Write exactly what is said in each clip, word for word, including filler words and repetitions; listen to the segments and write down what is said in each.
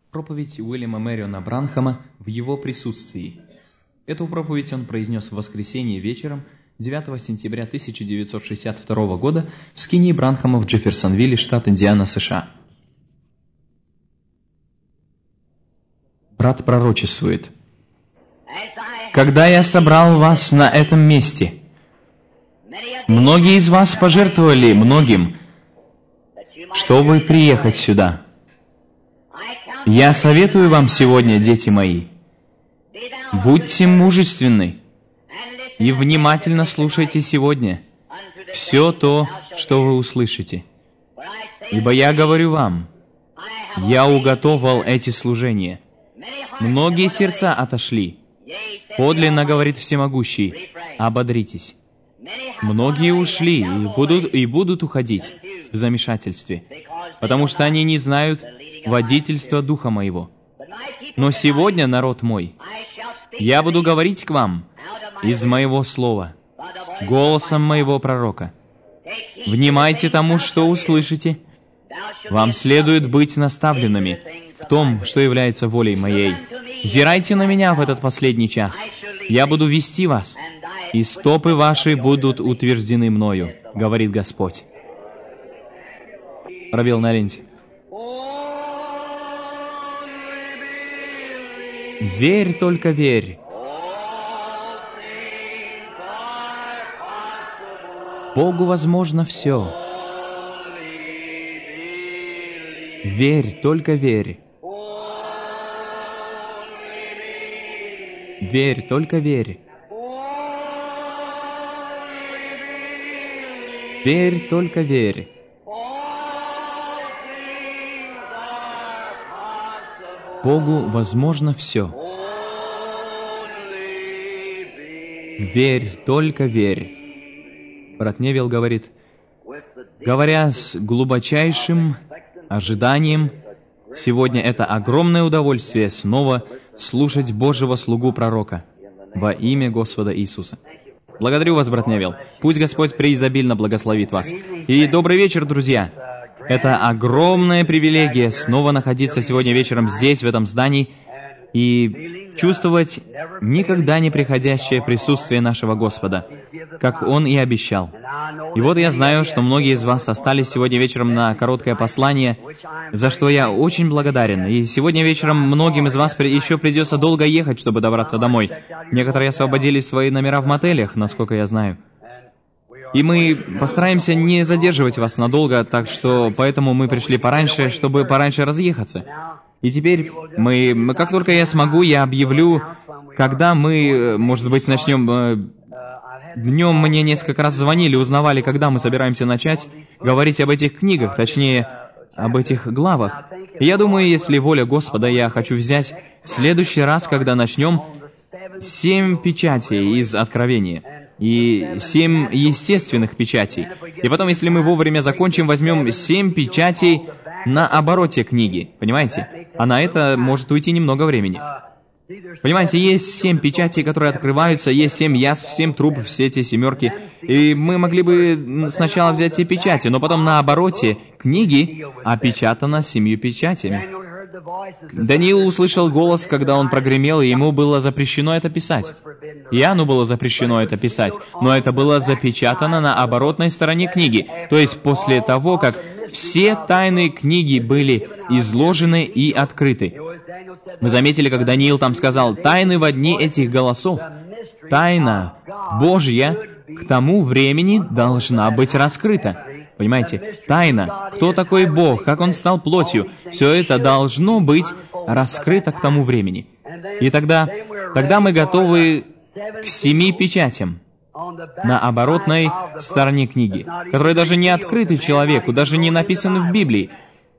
Проповедь Уильяма Мэриона Бранхама в его присутствии. Эту проповедь он произнес в воскресенье вечером девятого сентября тысяча девятьсот шестьдесят второго года в скинии Бранхама в Джефферсонвилле, штат Индиана, США. Брат пророчествует: «Когда я собрал вас на этом месте, многие из вас пожертвовали многим, чтобы приехать сюда. Я советую вам сегодня, дети мои, будьте мужественны и внимательно слушайте сегодня все то, что вы услышите. Ибо я говорю вам, я уготовал эти служения. Многие сердца отошли. Подлинно говорит Всемогущий, ободритесь. Многие ушли и будут, и будут уходить в замешательстве, потому что они не знают водительства Духа Моего. Но сегодня, народ мой, я буду говорить к вам из Моего Слова, голосом Моего пророка. Внимайте тому, что услышите. Вам следует быть наставленными в том, что является волей Моей. Взирайте на Меня в этот последний час. Я буду вести вас, и стопы ваши будут утверждены Мною, говорит Господь». Пробел на ленте. Верь, только верь. Богу возможно все. Верь, только верь. Верь, только верь. Верь, только верь. Богу возможно все. Верь, только верь. Брат Невилл говорит, говоря с глубочайшим ожиданием, сегодня это огромное удовольствие снова слушать Божьего слугу-пророка во имя Господа Иисуса. Благодарю вас, брат Невилл. Пусть Господь преизобильно благословит вас. И добрый вечер, друзья. Это огромная привилегия снова находиться сегодня вечером здесь, в этом здании, и чувствовать никогда не приходящее присутствие нашего Господа, как Он и обещал. И вот я знаю, что многие из вас остались сегодня вечером на короткое послание, за что я очень благодарен. И сегодня вечером многим из вас еще придется долго ехать, чтобы добраться домой. Некоторые освободили свои номера в мотелях, насколько я знаю. И мы постараемся не задерживать вас надолго, так что поэтому мы пришли пораньше, чтобы пораньше разъехаться. И теперь мы, как только я смогу, я объявлю, когда мы, может быть, начнем... Днем мне несколько раз звонили, узнавали, когда мы собираемся начать говорить об этих книгах, точнее, об этих главах. И я думаю, если воля Господа, я хочу взять в следующий раз, когда начнем, семь печатей из Откровения и семь естественных печатей. И потом, если мы вовремя закончим, возьмем семь печатей на обороте книги, понимаете? А на это может уйти немного времени. Понимаете, есть семь печатей, которые открываются, есть семь язв, семь труб, все эти семерки. И мы могли бы сначала взять все печати, но потом на обороте книги опечатано семью печатями. Даниил услышал голос, когда он прогремел, и ему было запрещено это писать. Иоанну было запрещено это писать, но это было запечатано на оборотной стороне книги. То есть после того, как все тайны книги были изложены и открыты. Вы заметили, как Даниил там сказал, «Тайны во дни этих голосов». Тайна Божья к тому времени должна быть раскрыта. Понимаете? Тайна. Кто такой Бог? Как Он стал плотью? Все это должно быть раскрыто к тому времени. И тогда, тогда мы готовы к семи печатям на оборотной стороне книги, которые даже не открыты человеку, даже не написаны в Библии.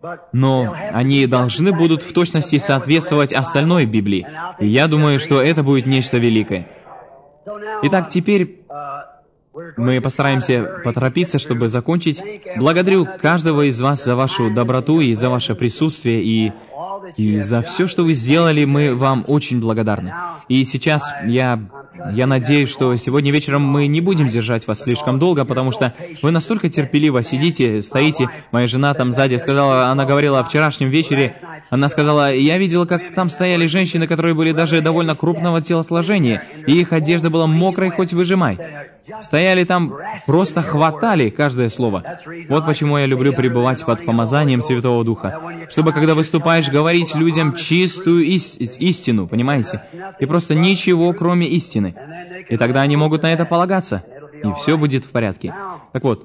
Но они должны будут в точности соответствовать остальной Библии. И я думаю, что это будет нечто великое. Итак, теперь мы постараемся поторопиться, чтобы закончить. Благодарю каждого из вас за вашу доброту и за ваше присутствие, и, и за все, что вы сделали, мы вам очень благодарны. И сейчас я Я надеюсь, что сегодня вечером мы не будем держать вас слишком долго, потому что вы настолько терпеливо сидите, стоите. Моя жена там сзади сказала, она говорила о вчерашнем вечере, Она сказала, я видела, как там стояли женщины, которые были даже довольно крупного телосложения, и их одежда была мокрой, хоть выжимай. Стояли там, просто хватали каждое слово. Вот почему я люблю пребывать под помазанием Святого Духа. Чтобы, когда выступаешь, говорить людям чистую ис- истину, понимаете? И просто ничего, кроме истины. И тогда они могут на это полагаться, и все будет в порядке. Так вот,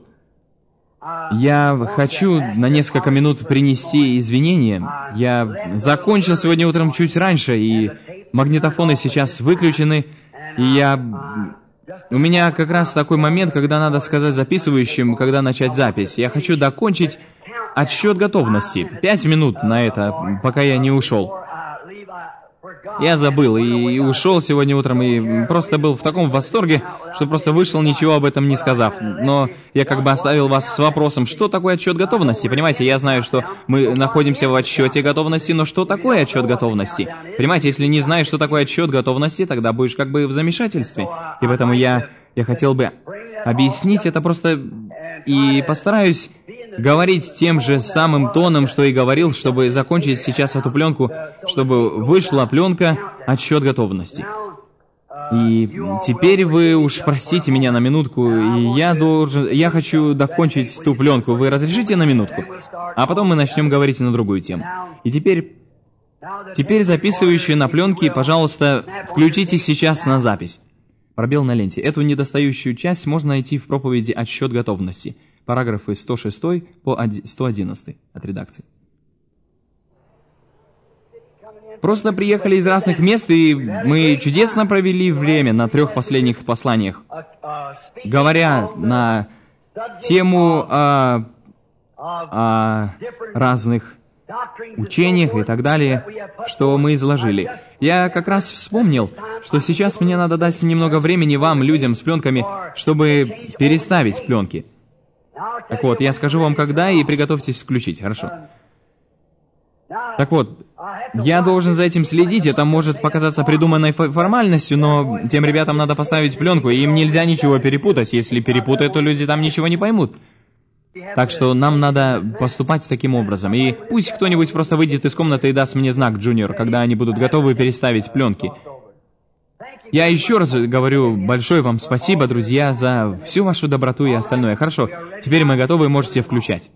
я хочу на несколько минут принести извинения. Я закончил сегодня утром чуть раньше, и магнитофоны сейчас выключены, и я... У меня как раз такой момент, когда надо сказать записывающим, когда начать запись. Я хочу докончить отсчет готовности. Пять минут на это, пока я не ушел. Я забыл и ушел сегодня утром, и просто был в таком восторге, что просто вышел, ничего об этом не сказав. Но я как бы оставил вас с вопросом, что такое отсчет готовности? Понимаете, я знаю, что мы находимся в отсчете готовности, но что такое отсчет готовности? Понимаете, если не знаешь, что такое отсчет готовности, тогда будешь как бы в замешательстве. И поэтому я, я хотел бы объяснить это просто и постараюсь говорить тем же самым тоном, что и говорил, чтобы закончить сейчас эту пленку, чтобы вышла пленка «Отсчет готовности». И теперь вы уж простите меня на минутку, и я должен, я хочу докончить ту пленку. Вы разрешите на минутку? А потом мы начнем говорить на другую тему. И теперь, теперь записывающие на пленке, пожалуйста, включите сейчас на запись. Пробел на ленте. Эту недостающую часть можно найти в проповеди «Отсчет готовности». Параграфы сто шесть по сто одиннадцать от редакции. Просто приехали из разных мест, и мы чудесно провели время на трех последних посланиях, говоря на тему о, о разных учениях и так далее, что мы изложили. Я как раз вспомнил, что сейчас мне надо дать немного времени вам, людям с пленками, чтобы переставить пленки. Так вот, я скажу вам когда, и приготовьтесь включить, хорошо? Так вот, я должен за этим следить, это может показаться придуманной формальностью, но тем ребятам надо поставить пленку, и им нельзя ничего перепутать. Если перепутают, то люди там ничего не поймут. Так что нам надо поступать таким образом. И пусть кто-нибудь просто выйдет из комнаты и даст мне знак, Джуниор, когда они будут готовы переставить пленки. Я еще раз говорю большое вам спасибо, друзья, за всю вашу доброту и остальное. Хорошо, теперь мы готовы, можете включать.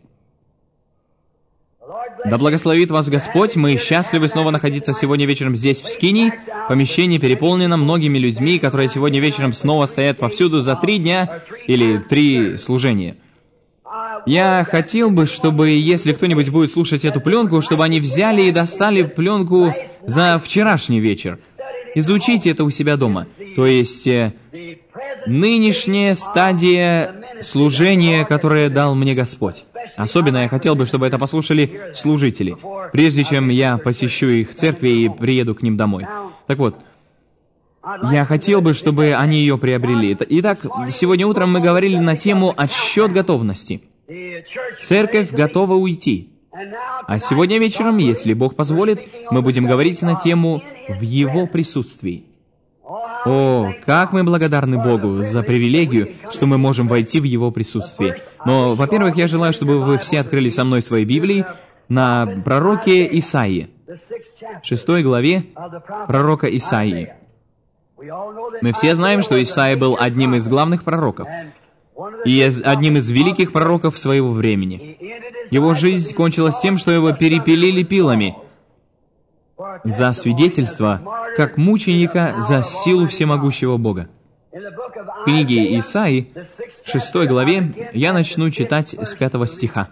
Да благословит вас Господь, мы счастливы снова находиться сегодня вечером здесь, в Скинии. Помещение переполнено многими людьми, которые сегодня вечером снова стоят повсюду за три дня или три служения. Я хотел бы, чтобы, если кто-нибудь будет слушать эту пленку, чтобы они взяли и достали пленку за вчерашний вечер. Изучите это у себя дома. То есть, э, нынешняя стадия служения, которое дал мне Господь. Особенно я хотел бы, чтобы это послушали служители, прежде чем я посещу их церкви и приеду к ним домой. Так вот, я хотел бы, чтобы они ее приобрели. Итак, сегодня утром мы говорили на тему «Отсчет готовности». Церковь готова уйти. А сегодня вечером, если Бог позволит, мы будем говорить на тему «В Его присутствии». О, как мы благодарны Богу за привилегию, что мы можем войти в Его присутствие. Но, во-первых, я желаю, чтобы вы все открыли со мной свои Библии на пророке Исаии, шестой главе пророка Исаии. Мы все знаем, что Исаия был одним из главных пророков и одним из великих пророков своего времени. Его жизнь кончилась тем, что его перепилили пилами за свидетельство, как мученика за силу всемогущего Бога. В книге Исаии, шестой главе, я начну читать с пятого стиха.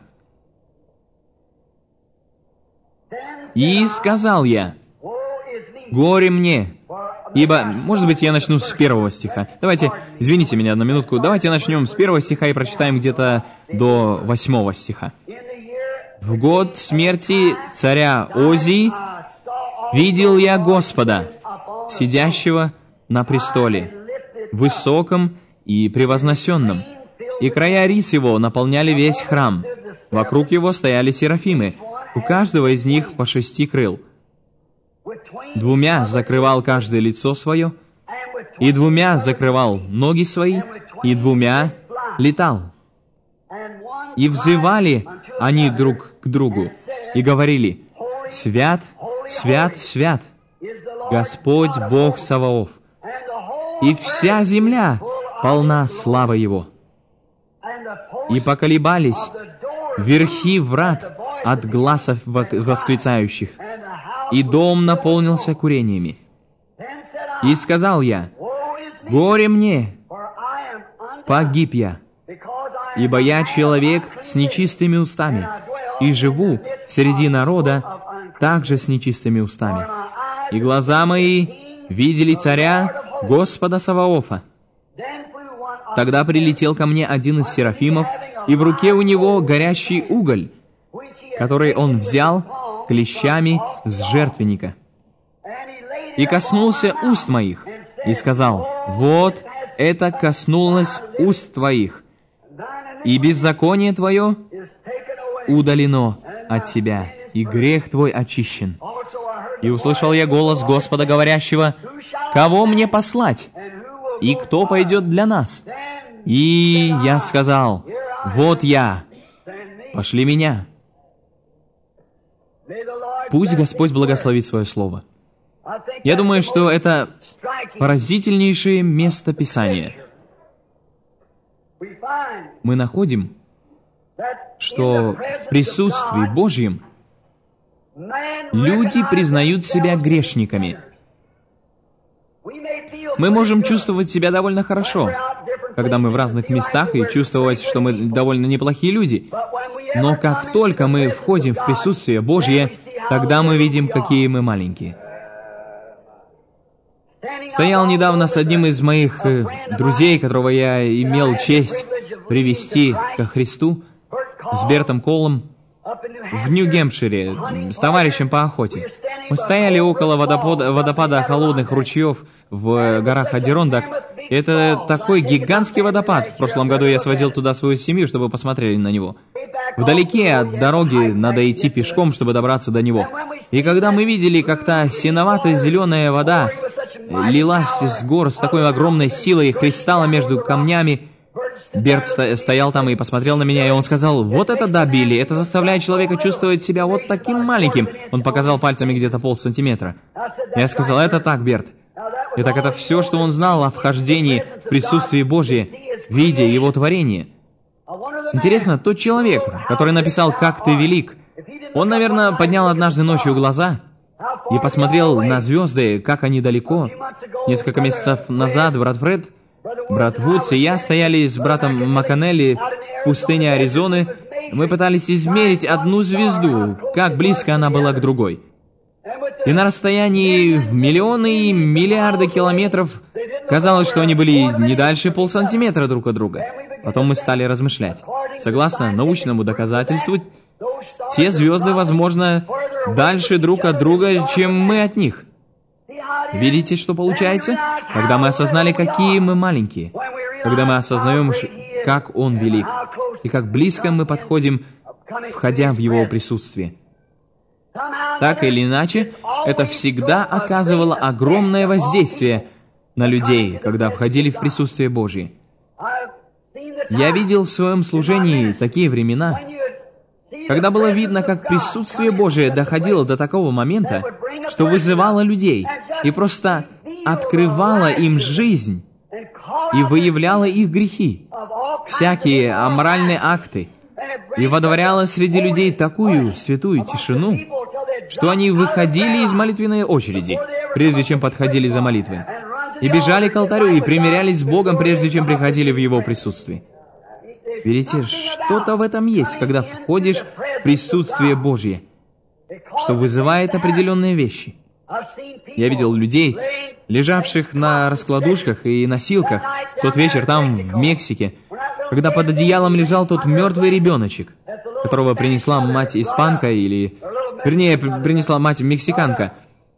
«И сказал я, горе мне, ибо...» Может быть, я начну с первого стиха. Давайте, извините меня на минутку, давайте начнем с первого стиха и прочитаем где-то до восьмого стиха. «В год смерти царя Озии видел я Господа, сидящего на престоле, высоком и превознесенном, и края рис его наполняли весь храм. Вокруг его стояли серафимы, у каждого из них по шести крыл. Двумя закрывал каждое лицо свое, и двумя закрывал ноги свои, и двумя летал. И взывали они друг к другу, и говорили: Свят, свят, свят, Господь Бог Саваоф, и вся земля полна славы Его. И поколебались верхи врат от гласов восклицающих, и дом наполнился курениями. И сказал я: горе мне, погиб я, ибо я человек с нечистыми устами, и живу среди народа также с нечистыми устами. И глаза мои видели царя Господа Саваофа. Тогда прилетел ко мне один из серафимов, и в руке у него горящий уголь, который он взял клещами с жертвенника, и коснулся уст моих, и сказал: вот это коснулось уст твоих, и беззаконие твое удалено от тебя, и грех твой очищен. И услышал я голос Господа, говорящего: кого мне послать? И кто пойдет для нас? И я сказал: вот я, пошли меня. Пусть Господь благословит свое слово. Я думаю, что это поразительнейшее место Писания. Мы находим, что в присутствии Божьем люди признают себя грешниками. Мы можем чувствовать себя довольно хорошо, когда мы в разных местах, и чувствовать, что мы довольно неплохие люди. Но как только мы входим в присутствие Божье, тогда мы видим, какие мы маленькие. Стоял недавно с одним из моих э, друзей, которого я имел честь привести ко Христу, с Бертом Колом, в Нью-Гэмпшире, с товарищем по охоте. Мы стояли около водопада, водопада холодных ручьев в горах Адирондак. Это такой гигантский водопад. В прошлом году я свозил туда свою семью, чтобы посмотрели на него. Вдалеке от дороги надо идти пешком, чтобы добраться до него. И когда мы видели, как та синовато-зеленая вода лилась с гор с такой огромной силой и хлестала между камнями, Берт стоял там и посмотрел на меня, и он сказал: вот это да, Билли, это заставляет человека чувствовать себя вот таким маленьким. Он показал пальцами где-то полсантиметра. Я сказал: это так, Берт. Итак, это все, что он знал о вхождении в присутствие Божье, видя Его творение. Интересно, тот человек, который написал «Как ты велик», он, наверное, поднял однажды ночью глаза и посмотрел на звезды, как они далеко. Несколько месяцев назад брат Фред, брат Вудс и я стояли с братом Макканелли в пустыне Аризоны. Мы пытались измерить одну звезду, как близко она была к другой. И на расстоянии в миллионы и миллиарды километров казалось, что они были не дальше полсантиметра друг от друга. Потом мы стали размышлять. Согласно научному доказательству, те звезды, возможно, дальше друг от друга, чем мы от них. Видите, что получается? Когда мы осознали, какие мы маленькие, когда мы осознаем, как Он велик, и как близко мы подходим, входя в Его присутствие. Так или иначе, это всегда оказывало огромное воздействие на людей, когда входили в присутствие Божье. Я видел в своем служении такие времена, когда было видно, как присутствие Божие доходило до такого момента, что вызывало людей и просто открывало им жизнь и выявляло их грехи, всякие аморальные акты, и водворяло среди людей такую святую тишину, что они выходили из молитвенной очереди, прежде чем подходили за молитвой, и бежали к алтарю и примирялись с Богом, прежде чем приходили в Его присутствие. Видите, что-то в этом есть, когда входишь в присутствие Божье, что вызывает определенные вещи. Я видел людей, лежавших на раскладушках и носилках в тот вечер там, в Мексике, когда под одеялом лежал тот мертвый ребеночек, которого принесла мать-испанка или, вернее, принесла мать-мексиканка.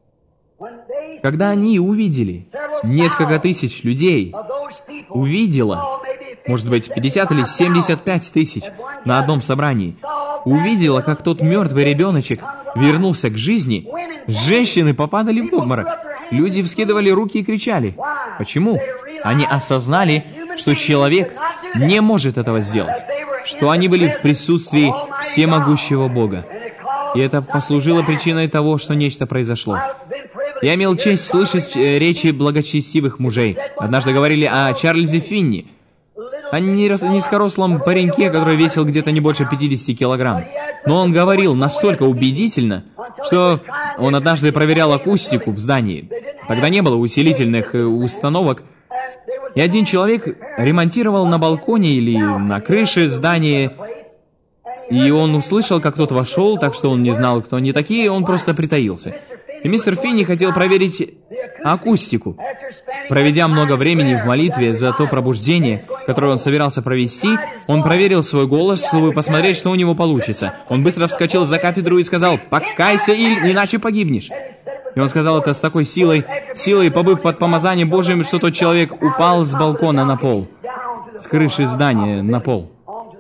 Когда они увидели, несколько тысяч людей увидело, может быть, пятьдесят или семьдесят пять тысяч на одном собрании, увидела, как тот мертвый ребеночек вернулся к жизни, женщины попадали в обморок. Люди вскидывали руки и кричали. Почему? Они осознали, что человек не может этого сделать, что они были в присутствии всемогущего Бога. И это послужило причиной того, что нечто произошло. Я имел честь слышать речи благочестивых мужей. Однажды говорили о Чарльзе Финни, о низкорослом пареньке, который весил где-то не больше пятидесяти килограмм. Но он говорил настолько убедительно, что он однажды проверял акустику в здании. Тогда не было усилительных установок. И один человек ремонтировал на балконе или на крыше здания, и он услышал, как кто-то вошел, так что он не знал, кто они такие, он просто притаился. И мистер Финни хотел проверить акустику. Проведя много времени в молитве за то пробуждение, которое он собирался провести, он проверил свой голос, чтобы посмотреть, что у него получится. Он быстро вскочил за кафедру и сказал: «Покайся, или иначе погибнешь». И он сказал это с такой силой, силой, побыв под помазанием Божьим, что тот человек упал с балкона на пол, с крыши здания на пол.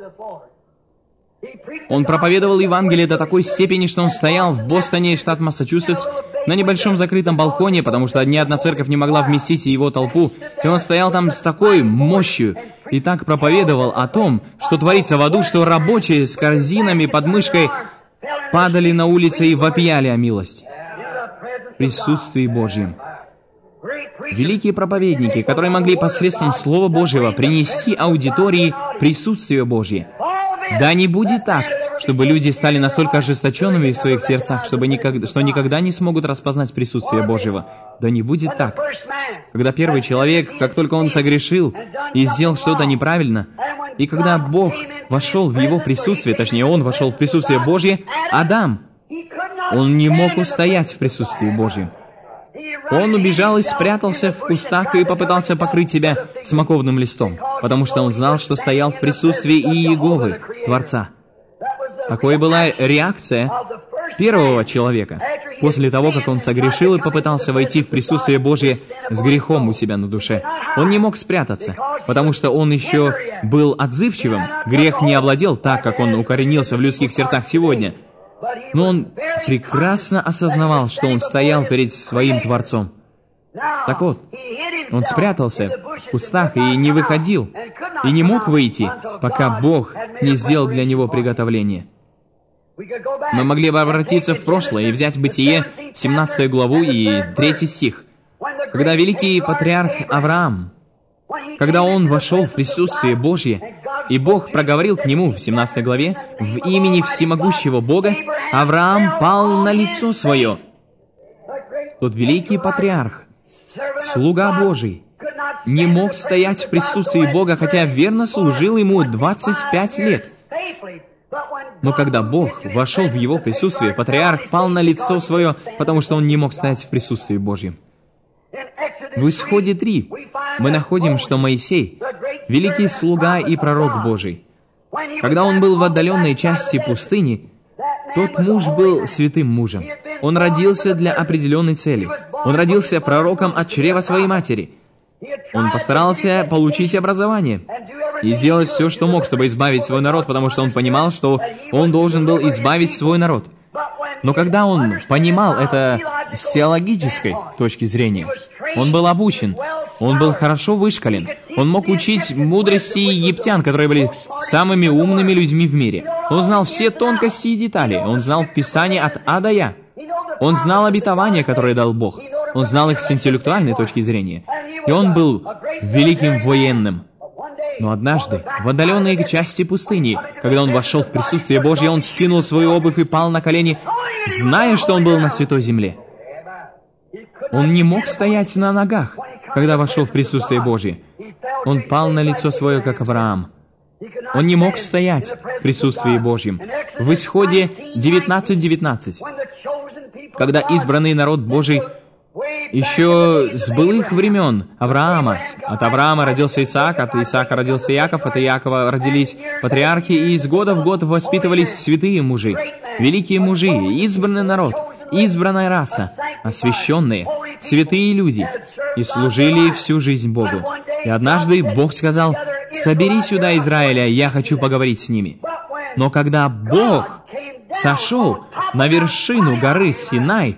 Он проповедовал Евангелие до такой степени, что он стоял в Бостоне, штат Массачусетс, на небольшом закрытом балконе, потому что ни одна церковь не могла вместить его толпу, и он стоял там с такой мощью и так проповедовал о том, что творится в аду, что рабочие с корзинами под мышкой падали на улице и вопияли о милости. В присутствии Божьем. Великие проповедники, которые могли посредством Слова Божьего принести аудитории присутствие Божье. Да не будет так, чтобы люди стали настолько ожесточенными в своих сердцах, чтобы никогда, что никогда не смогут распознать присутствие Божьего. Да не будет так. Когда первый человек, как только он согрешил и сделал что-то неправильно, и когда Бог вошел в его присутствие, точнее, он вошел в присутствие Божье, Адам, он не мог устоять в присутствии Божьем. Он убежал и спрятался в кустах и попытался покрыть себя смоковным листом, потому что он знал, что стоял в присутствии Иеговы, Творца. Такой была реакция первого человека, после того, как он согрешил и попытался войти в присутствие Божье с грехом у себя на душе. Он не мог спрятаться, потому что он еще был отзывчивым. Грех не овладел так, как он укоренился в людских сердцах сегодня. Но он прекрасно осознавал, что он стоял перед своим Творцом. Так вот, он спрятался в кустах и не выходил, и не мог выйти, пока Бог не сделал для него приготовление. Мы могли бы обратиться в прошлое и взять Бытие, семнадцатую главу и третий стих. Когда великий патриарх Авраам, когда он вошел в присутствие Божье, и Бог проговорил к нему в семнадцатой главе: «В имени всемогущего Бога Авраам пал на лицо свое». Тот великий патриарх, слуга Божий, не мог стоять в присутствии Бога, хотя верно служил ему двадцать пять лет. Но когда Бог вошел в его присутствие, патриарх пал на лицо свое, потому что он не мог стоять в присутствии Божьем. В Исходе три мы находим, что Моисей, великий слуга и пророк Божий, когда он был в отдаленной части пустыни, тот муж был святым мужем. Он родился для определенной цели. Он родился пророком от чрева своей матери. Он постарался получить образование и сделать все, что мог, чтобы избавить свой народ, потому что он понимал, что он должен был избавить свой народ. Но когда он понимал это с теологической точки зрения, он был обучен, он был хорошо вышкален, он мог учить мудрости египтян, которые были самыми умными людьми в мире. Он знал все тонкости и детали, он знал Писание от А до Я. Он знал обетования, которые дал Бог. Он знал их с интеллектуальной точки зрения. И он был великим военным. Но однажды, в отдаленной части пустыни, когда он вошел в присутствие Божье, он скинул свою обувь и пал на колени, зная, что он был на святой земле. Он не мог стоять на ногах, когда вошел в присутствие Божье. Он пал на лицо свое, как Авраам. Он не мог стоять в присутствии Божьем. В Исходе девятнадцать девятнадцать, когда избранный народ Божий еще с былых времен Авраама, от Авраама родился Исаак, от Исаака родился Иаков, от Иакова родились патриархи, и из года в год воспитывались святые мужи, великие мужи, избранный народ, избранная раса, освященные, святые люди, и служили всю жизнь Богу. И однажды Бог сказал: «Собери сюда Израиля, я хочу поговорить с ними». Но когда Бог сошел на вершину горы Синай,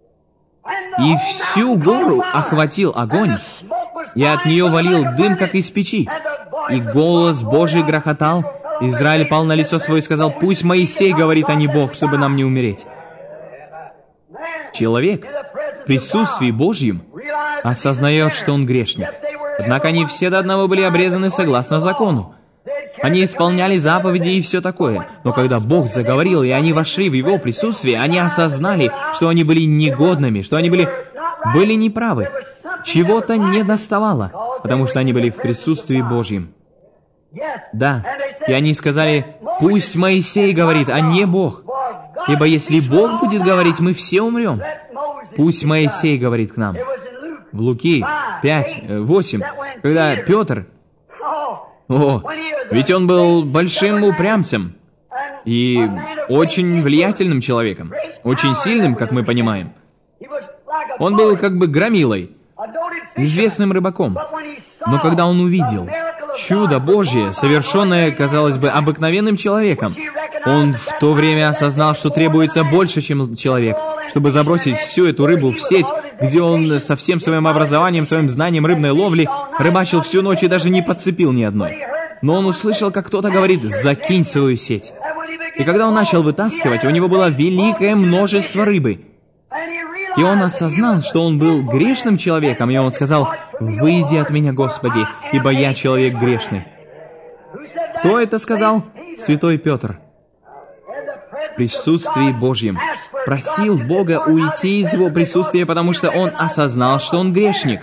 и всю гору охватил огонь, и от нее валил дым, как из печи, и голос Божий грохотал, Израиль пал на лицо свое и сказал: «Пусть Моисей говорит, а не Бог, чтобы нам не умереть». Человек в присутствии Божьем осознает, что он грешник. Однако они все до одного были обрезаны согласно закону. Они исполняли заповеди и все такое. Но когда Бог заговорил, и они вошли в Его присутствие, они осознали, что они были негодными, что они были, были неправы. Чего-то не доставало, потому что они были в присутствии Божьем. Да, и они сказали: «Пусть Моисей говорит, а не Бог. Ибо если Бог будет говорить, мы все умрем. Пусть Моисей говорит к нам». В Луки пять, восемь, когда Петр... О, ведь он был большим упрямцем и очень влиятельным человеком, очень сильным, как мы понимаем. Он был как бы громилой, известным рыбаком. Но когда он увидел чудо Божье, совершенное, казалось бы, обыкновенным человеком, он в то время осознал, что требуется больше, чем человек, чтобы забросить всю эту рыбу в сеть, где он со всем своим образованием, своим знанием рыбной ловли рыбачил всю ночь и даже не подцепил ни одной. Но он услышал, как кто-то говорит: «Закинь свою сеть». И когда он начал вытаскивать, у него было великое множество рыбы. И он осознал, что он был грешным человеком, и он сказал: «Выйди от меня, Господи, ибо я человек грешный». Кто это сказал? Святой Петр. В присутствии Божьем просил Бога уйти из его присутствия, потому что он осознал, что он грешник.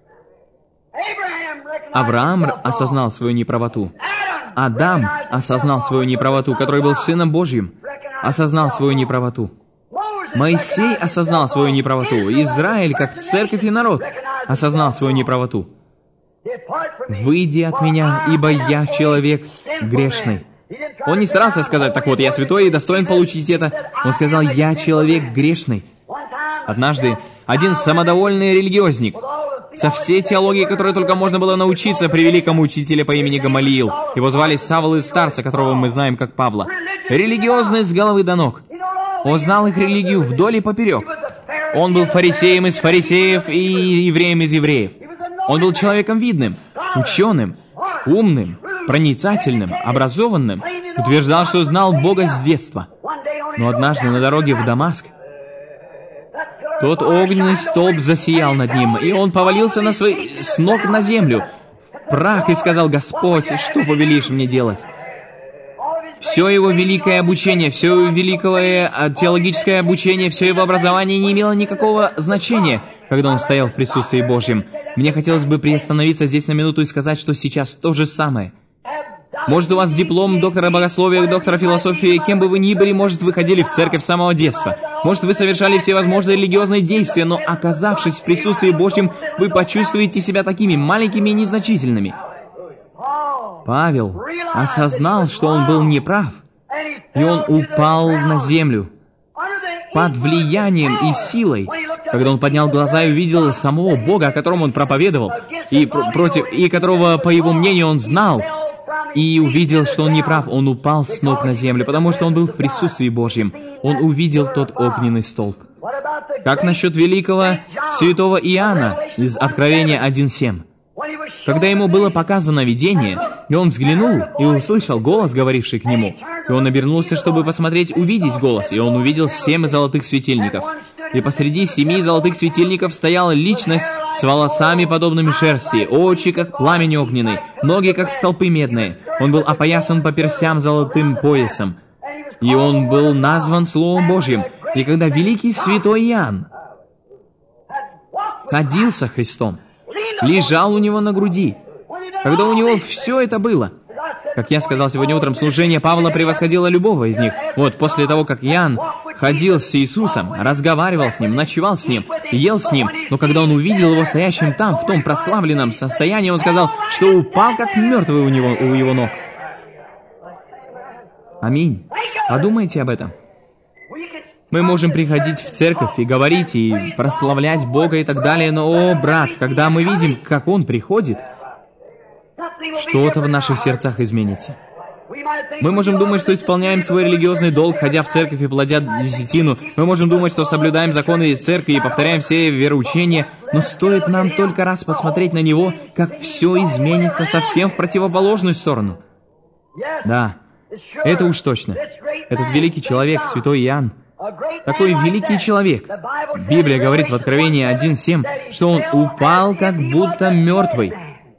Авраам осознал свою неправоту. Адам осознал свою неправоту, который был Сыном Божьим, осознал свою неправоту. Моисей осознал свою неправоту. Израиль, как церковь и народ, осознал свою неправоту. «Выйди от меня, ибо я человек грешный». Он не старался сказать: «Так вот, я святой и достоин получить это». Он сказал: «Я человек грешный». Однажды один самодовольный религиозник, со всей теологией, которой только можно было научиться, при великом учителе по имени Гамалиил. Его звали Савл из Тарса, которого мы знаем как Павла. Религиозный с головы до ног. Он знал их религию вдоль и поперек. Он был фарисеем из фарисеев и евреем из евреев. Он был человеком видным, ученым, умным, проницательным, образованным, утверждал, что знал Бога с детства. Но однажды на дороге в Дамаск тот огненный столб засиял над ним, и он повалился на свои... с ног на землю, в прах, и сказал: «Господь, что повелишь мне делать?» Все его великое обучение, все его великое теологическое обучение, все его образование не имело никакого значения, когда он стоял в присутствии Божьем. Мне хотелось бы приостановиться здесь на минуту и сказать, что сейчас то же самое. Может, у вас диплом доктора богословия, доктора философии, кем бы вы ни были, может, вы ходили в церковь с самого детства. Может, вы совершали всевозможные религиозные действия, но, оказавшись в присутствии Божьем, вы почувствуете себя такими маленькими и незначительными. Павел осознал, что он был неправ, и он упал на землю под влиянием и силой, когда он поднял глаза и увидел самого Бога, о котором он проповедовал, и, против, и которого, по его мнению, он знал, и увидел, что он неправ. Он упал с ног на землю, потому что он был в присутствии Божьем. Он увидел тот огненный столб. Как насчет великого святого Иоанна из Откровения один семь? Когда ему было показано видение, и он взглянул и услышал голос, говоривший к нему, и он обернулся, чтобы посмотреть, увидеть голос, и он увидел семь золотых светильников. И посреди семи золотых светильников стояла личность с волосами, подобными шерсти, очи, как пламень огненный, ноги, как столпы медные. Он был опоясан по персям золотым поясом. И он был назван Словом Божьим. И когда великий святой Иоанн ходил со Христом, лежал у него на груди, когда у него все это было, как я сказал сегодня утром, служение Павла превосходило любого из них. Вот после того, как Иоанн ходил с Иисусом, разговаривал с Ним, ночевал с Ним, ел с Ним, но когда он увидел его стоящим там, в том прославленном состоянии, он сказал, что упал как мертвый у него, у его ног. Аминь. Подумайте об этом. Мы можем приходить в церковь и говорить, и прославлять Бога и так далее, но, о, брат, когда мы видим, как Он приходит, что-то в наших сердцах изменится. Мы можем думать, что исполняем свой религиозный долг, ходя в церковь и платя десятину. Мы можем думать, что соблюдаем законы церкви и повторяем все вероучения. Но стоит нам только раз посмотреть на Него, как все изменится совсем в противоположную сторону. Да, это уж точно. Этот великий человек, святой Иоанн, такой великий человек. Библия говорит в Откровении один семь, что он упал как будто мертвый.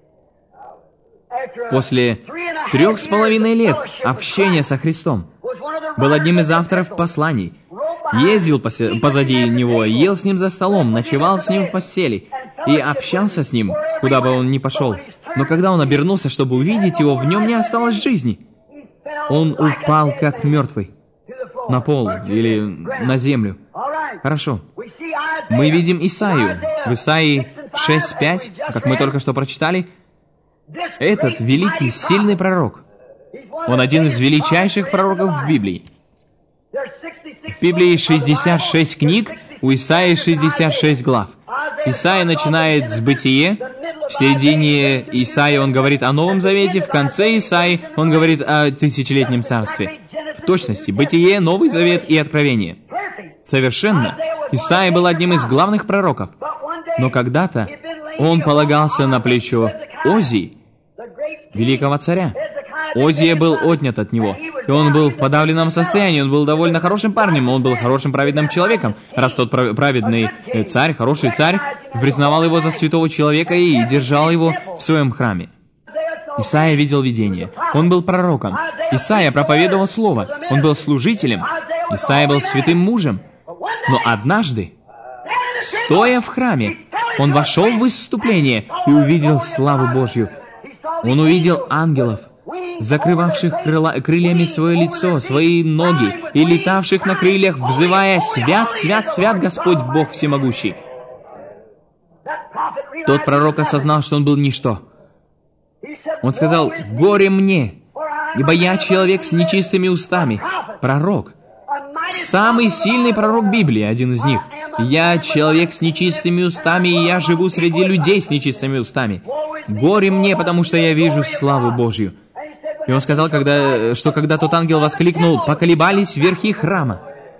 После трех с половиной лет общения со Христом был одним из авторов посланий. Ездил позади него, ел с ним за столом, ночевал с ним в постели и общался с ним, куда бы он ни пошел. Но когда он обернулся, чтобы увидеть его, в нем не осталось жизни. Он упал как мертвый на пол или на землю. Хорошо. Мы видим Исаию. В Исаии шесть пять, как мы только что прочитали, этот великий, сильный пророк. Он один из величайших пророков в Библии. В Библии шестьдесят шесть книг, у Исаии шестьдесят шесть глав. Исаия начинает с Бытие, в середине Исаии он говорит о Новом Завете, в конце Исаии он говорит о тысячелетнем царстве. В точности, Бытие, Новый Завет и Откровение. Совершенно. Исаия был одним из главных пророков. Но когда-то он полагался на плечо Озии, великого царя. Озия был отнят от него, и он был в подавленном состоянии, он был довольно хорошим парнем, он был хорошим праведным человеком, раз тот праведный царь, хороший царь, признавал его за святого человека и держал его в своем храме. Исаия видел видение, он был пророком, Исаия проповедовал слово, он был служителем, Исаия был святым мужем, но однажды, стоя в храме, он вошел в выступление и увидел славу Божью. Он увидел ангелов, закрывавших крыла, крыльями свое лицо, свои ноги, и летавших на крыльях, взывая: «Свят, свят, свят Господь Бог всемогущий». Тот пророк осознал, что он был ничто. Он сказал: «Горе мне, ибо я человек с нечистыми устами». Пророк. Самый сильный пророк Библии, один из них. «Я человек с нечистыми устами, и я живу среди людей с нечистыми устами. Горе мне, потому что я вижу славу Божью». И он сказал, когда, что когда тот ангел воскликнул, поколебались верхи храма.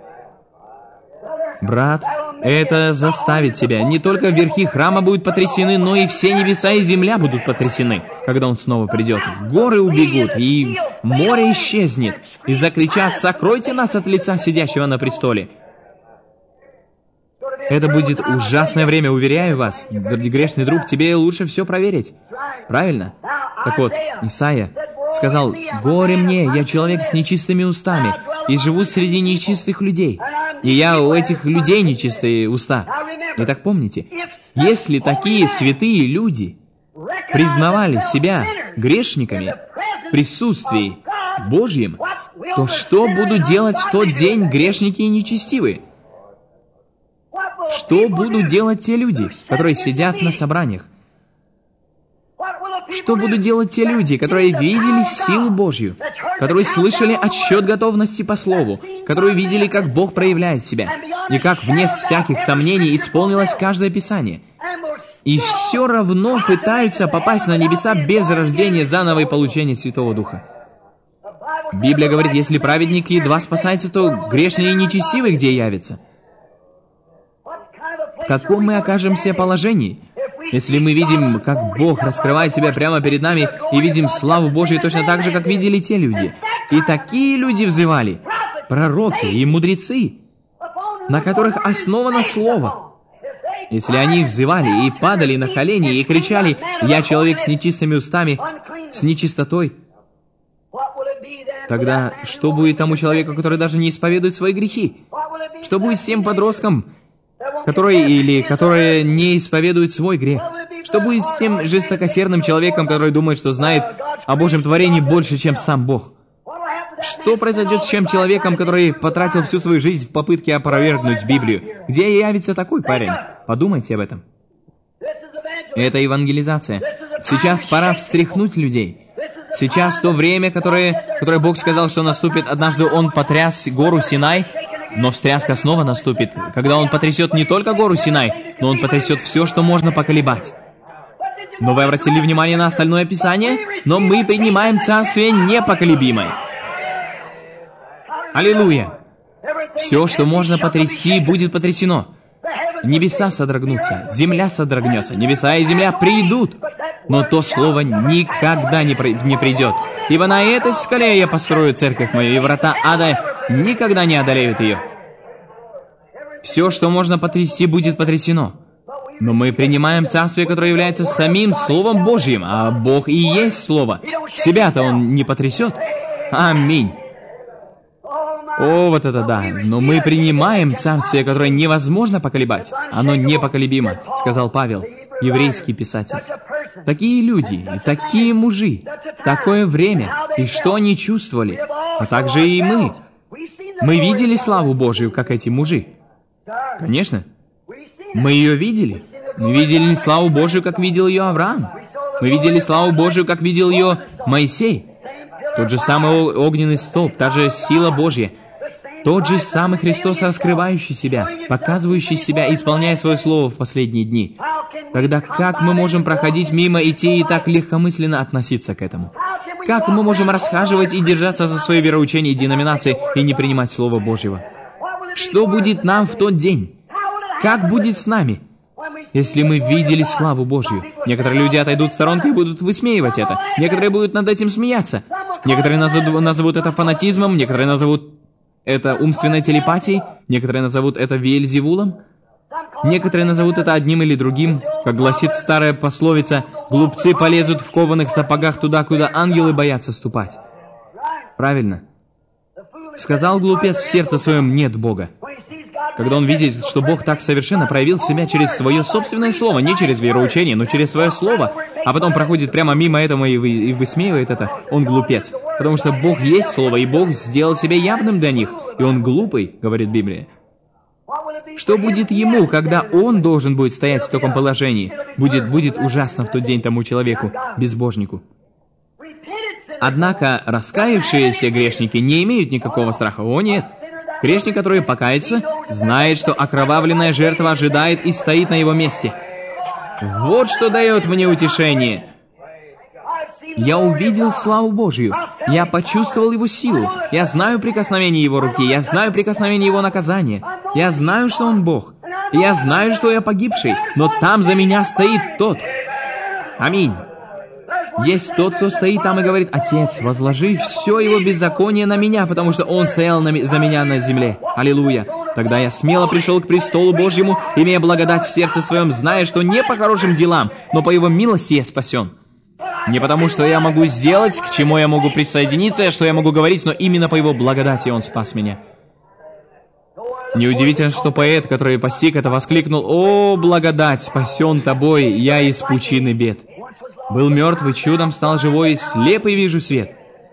Брат, это заставит тебя. Не только верхи храма будут потрясены, но и все небеса и земля будут потрясены, когда он снова придет. Горы убегут, и море исчезнет, и закричат: «Сокройте нас от лица сидящего на престоле». Это будет ужасное время, уверяю вас. Грешный друг, тебе лучше все проверить. Правильно? Так вот, Исаия сказал: «Горе мне, я человек с нечистыми устами, и живу среди нечистых людей, и я у этих людей нечистые уста». Итак, помните, если такие святые люди признавали себя грешниками в присутствии Божьем, то что будут делать в тот день грешники и нечестивые? Что будут делать те люди, которые сидят на собраниях? Что будут делать те люди, которые видели силу Божью, которые слышали отсчет готовности по Слову, которые видели, как Бог проявляет себя, и как вне всяких сомнений исполнилось каждое Писание, и все равно пытаются попасть на небеса без рождения заново и получения Святого Духа? Библия говорит, если праведник едва спасается, то грешный и нечестивый где явится? В каком мы окажемся положении, если мы видим, как Бог раскрывает себя прямо перед нами, и видим славу Божию точно так же, как видели те люди? И такие люди взывали, пророки и мудрецы, на которых основано Слово. Если они взывали и падали на колени и кричали: «Я человек с нечистыми устами, с нечистотой», тогда что будет тому человеку, который даже не исповедует свои грехи? Что будет с тем подросткам, которые или которые не исповедуют свой грех? Что будет с тем жестокосердным человеком, который думает, что знает о Божьем творении больше, чем сам Бог? Что произойдет с тем человеком, который потратил всю свою жизнь в попытке опровергнуть Библию? Где явится такой парень? Подумайте об этом. Это евангелизация. Сейчас пора встряхнуть людей. Сейчас то время, которое, которое Бог сказал, что наступит. Однажды Он потряс гору Синай, но встряска снова наступит, когда Он потрясет не только гору Синай, но Он потрясет все, что можно поколебать. Но вы обратили внимание на остальное Писание? Но мы принимаем Царствие непоколебимое. Аллилуйя! Все, что можно потрясти, будет потрясено. Небеса содрогнутся, земля содрогнется, небеса и земля придут. но то слово никогда не, про... не придет. Ибо на этой скале я построю церковь мою, и врата ада никогда не одолеют ее. Все, что можно потрясти, будет потрясено. Но мы принимаем Царствие, которое является самим Словом Божьим, а Бог и есть Слово. Себя-то Он не потрясет. Аминь. О, вот это да. Но мы принимаем Царствие, которое невозможно поколебать. Оно непоколебимо, сказал Павел, еврейский писатель. Такие люди, и такие мужи, такое время, и что они чувствовали, а также и мы. Мы видели славу Божию, как эти мужи. Конечно. Мы ее видели. Мы видели славу Божию, как видел ее Авраам. Мы видели славу Божию, как видел ее Моисей. Тот же самый огненный столб, та же сила Божья. Тот же самый Христос, раскрывающий себя, показывающий себя, исполняя свое слово в последние дни. Тогда как мы можем проходить мимо, идти и так легкомысленно относиться к этому? Как мы можем расхаживать и держаться за свое вероучение и деноминации и не принимать Слово Божьего? Что будет нам в тот день? Как будет с нами, если мы видели славу Божью? Некоторые люди отойдут в сторонку и будут высмеивать это. Некоторые будут над этим смеяться. Некоторые назовут, назовут это фанатизмом, некоторые назовут это умственной телепатией, некоторые назовут это Веельзевулом, некоторые назовут это одним или другим. Как гласит старая пословица, глупцы полезут в кованых сапогах туда, куда ангелы боятся ступать. Правильно. Сказал глупец в сердце своем: нет Бога. Когда он видит, что Бог так совершенно проявил себя через свое собственное слово, не через вероучение, но через свое слово, а потом проходит прямо мимо этого и, вы, и высмеивает это, он глупец. Потому что Бог есть слово, и Бог сделал себя явным для них, и он глупый, говорит Библия. Что будет ему, когда он должен будет стоять в таком положении? Будет, будет ужасно в тот день тому человеку, безбожнику. Однако раскаявшиеся грешники не имеют никакого страха. О, нет. Грешник, который покается, знает, что окровавленная жертва ожидает и стоит на его месте. Вот что дает мне утешение. Я увидел славу Божью. Я почувствовал Его силу. Я знаю прикосновение Его руки. Я знаю прикосновение Его наказания. Я знаю, что Он Бог. Я знаю, что я погибший, но там за меня стоит тот. Аминь. Есть тот, кто стоит там и говорит: «Отец, возложи все его беззаконие на меня, потому что он стоял на, за меня на земле». Аллилуйя. Тогда я смело пришел к престолу Божьему, имея благодать в сердце своем, зная, что не по хорошим делам, но по его милости я спасен. Не потому, что я могу сделать, к чему я могу присоединиться, что я могу говорить, но именно по его благодати он спас меня. Неудивительно, что поэт, который постиг это, воскликнул: «О, благодать, спасен тобой, я из пучины бед. Был мертвый, чудом стал живой, слепый вижу свет».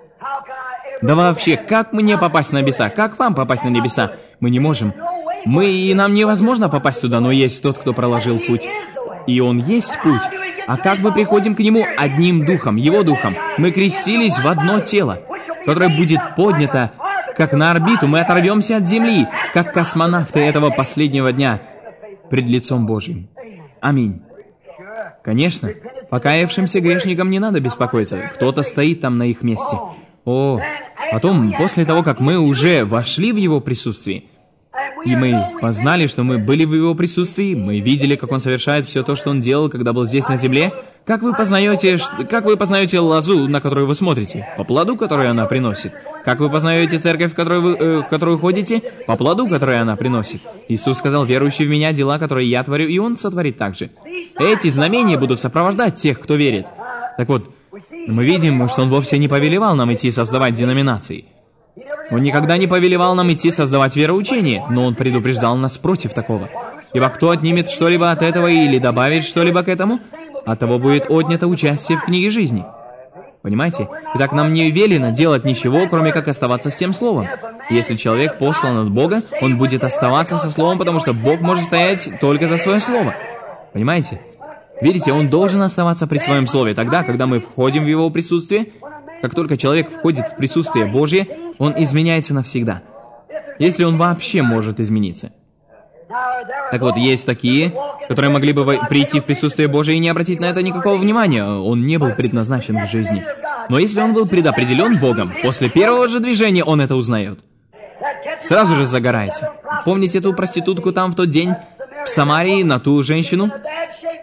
Да вообще, как мне попасть на небеса? Как вам попасть на небеса? Мы не можем. Мы, и нам невозможно попасть туда, но есть тот, кто проложил путь. И он есть путь. А как мы приходим к нему? Одним духом, его духом. Мы крестились в одно тело, которое будет поднято, как на орбиту. Мы оторвемся от земли, как космонавты этого последнего дня пред лицом Божьим. Аминь. Конечно, покаявшимся грешникам не надо беспокоиться. Кто-то стоит там на их месте. О, потом, после того, как мы уже вошли в Его присутствие, и мы познали, что мы были в Его присутствии, мы видели, как Он совершает все то, что Он делал, когда был здесь на земле. Как вы познаете, как вы познаете лозу, на которую вы смотрите? По плоду, который она приносит. Как вы познаете церковь, в которую вы, э, в которую ходите? По плоду, который она приносит. Иисус сказал: «Верующий в Меня, дела, которые Я творю, и Он сотворит так же». Эти знамения будут сопровождать тех, кто верит. Так вот, мы видим, что Он вовсе не повелевал нам идти создавать деноминации. Он никогда не повелевал нам идти создавать вероучение, но Он предупреждал нас против такого. Ибо кто отнимет что-либо от этого или добавит что-либо к этому, от того будет отнято участие в книге жизни. Понимаете? Итак, нам не велено делать ничего, кроме как оставаться с тем словом. Если человек послан от Бога, он будет оставаться со словом, потому что Бог может стоять только за свое слово. Понимаете? Видите, он должен оставаться при своем слове. Тогда, когда мы входим в его присутствие, как только человек входит в присутствие Божье, он изменяется навсегда. Если он вообще может измениться. Так вот, есть такие, которые могли бы прийти в присутствие Божие и не обратить на это никакого внимания. Он не был предназначен к жизни. Но если он был предопределен Богом, после первого же движения он это узнает. Сразу же загорается. Помните эту проститутку там в тот день, в Самарии, на ту женщину?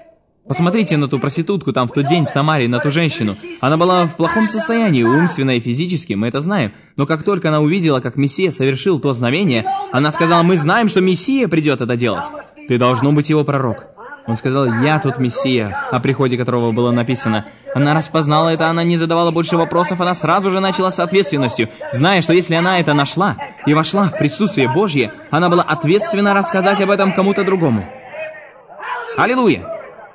Посмотрите на ту проститутку там в тот день в Самаре, на ту женщину. Она была в плохом состоянии, умственно и физически, мы это знаем. Но как только она увидела, как Мессия совершил то знамение, она сказала: мы знаем, что Мессия придет это делать. Ты должно быть его пророк. Он сказал: я тот Мессия, о приходе которого было написано. Она распознала это, она не задавала больше вопросов, она сразу же начала с ответственностью, зная, что если она это нашла и вошла в присутствие Божье, она была ответственна рассказать об этом кому-то другому. Аллилуйя!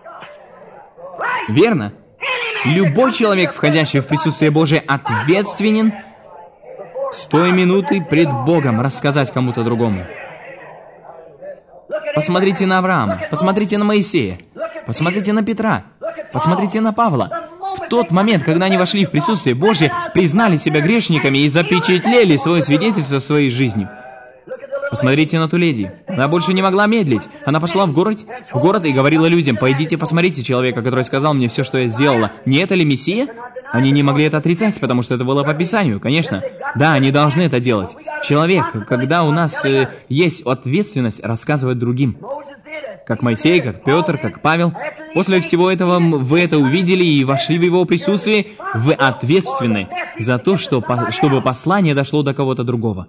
Верно? Любой человек, входящий в присутствие Божие, ответственен с той минуты пред Богом рассказать кому-то другому. Посмотрите на Авраама, посмотрите на Моисея, посмотрите на Петра, посмотрите на Павла. В тот момент, когда они вошли в присутствие Божие, признали себя грешниками и запечатлели свое свидетельство своей жизнью. Посмотрите на ту леди. Она больше не могла медлить. Она пошла в город, в город и говорила людям: пойдите посмотрите человека, который сказал мне все, что я сделала. Не это ли Мессия? Они не могли это отрицать, потому что это было по Писанию, конечно. Да, они должны это делать. Человек, когда у нас э, есть ответственность, рассказывать другим. Как Моисей, как Петр, как Павел. После всего этого вы это увидели и вошли в его присутствие. Вы ответственны за то, что, чтобы послание дошло до кого-то другого.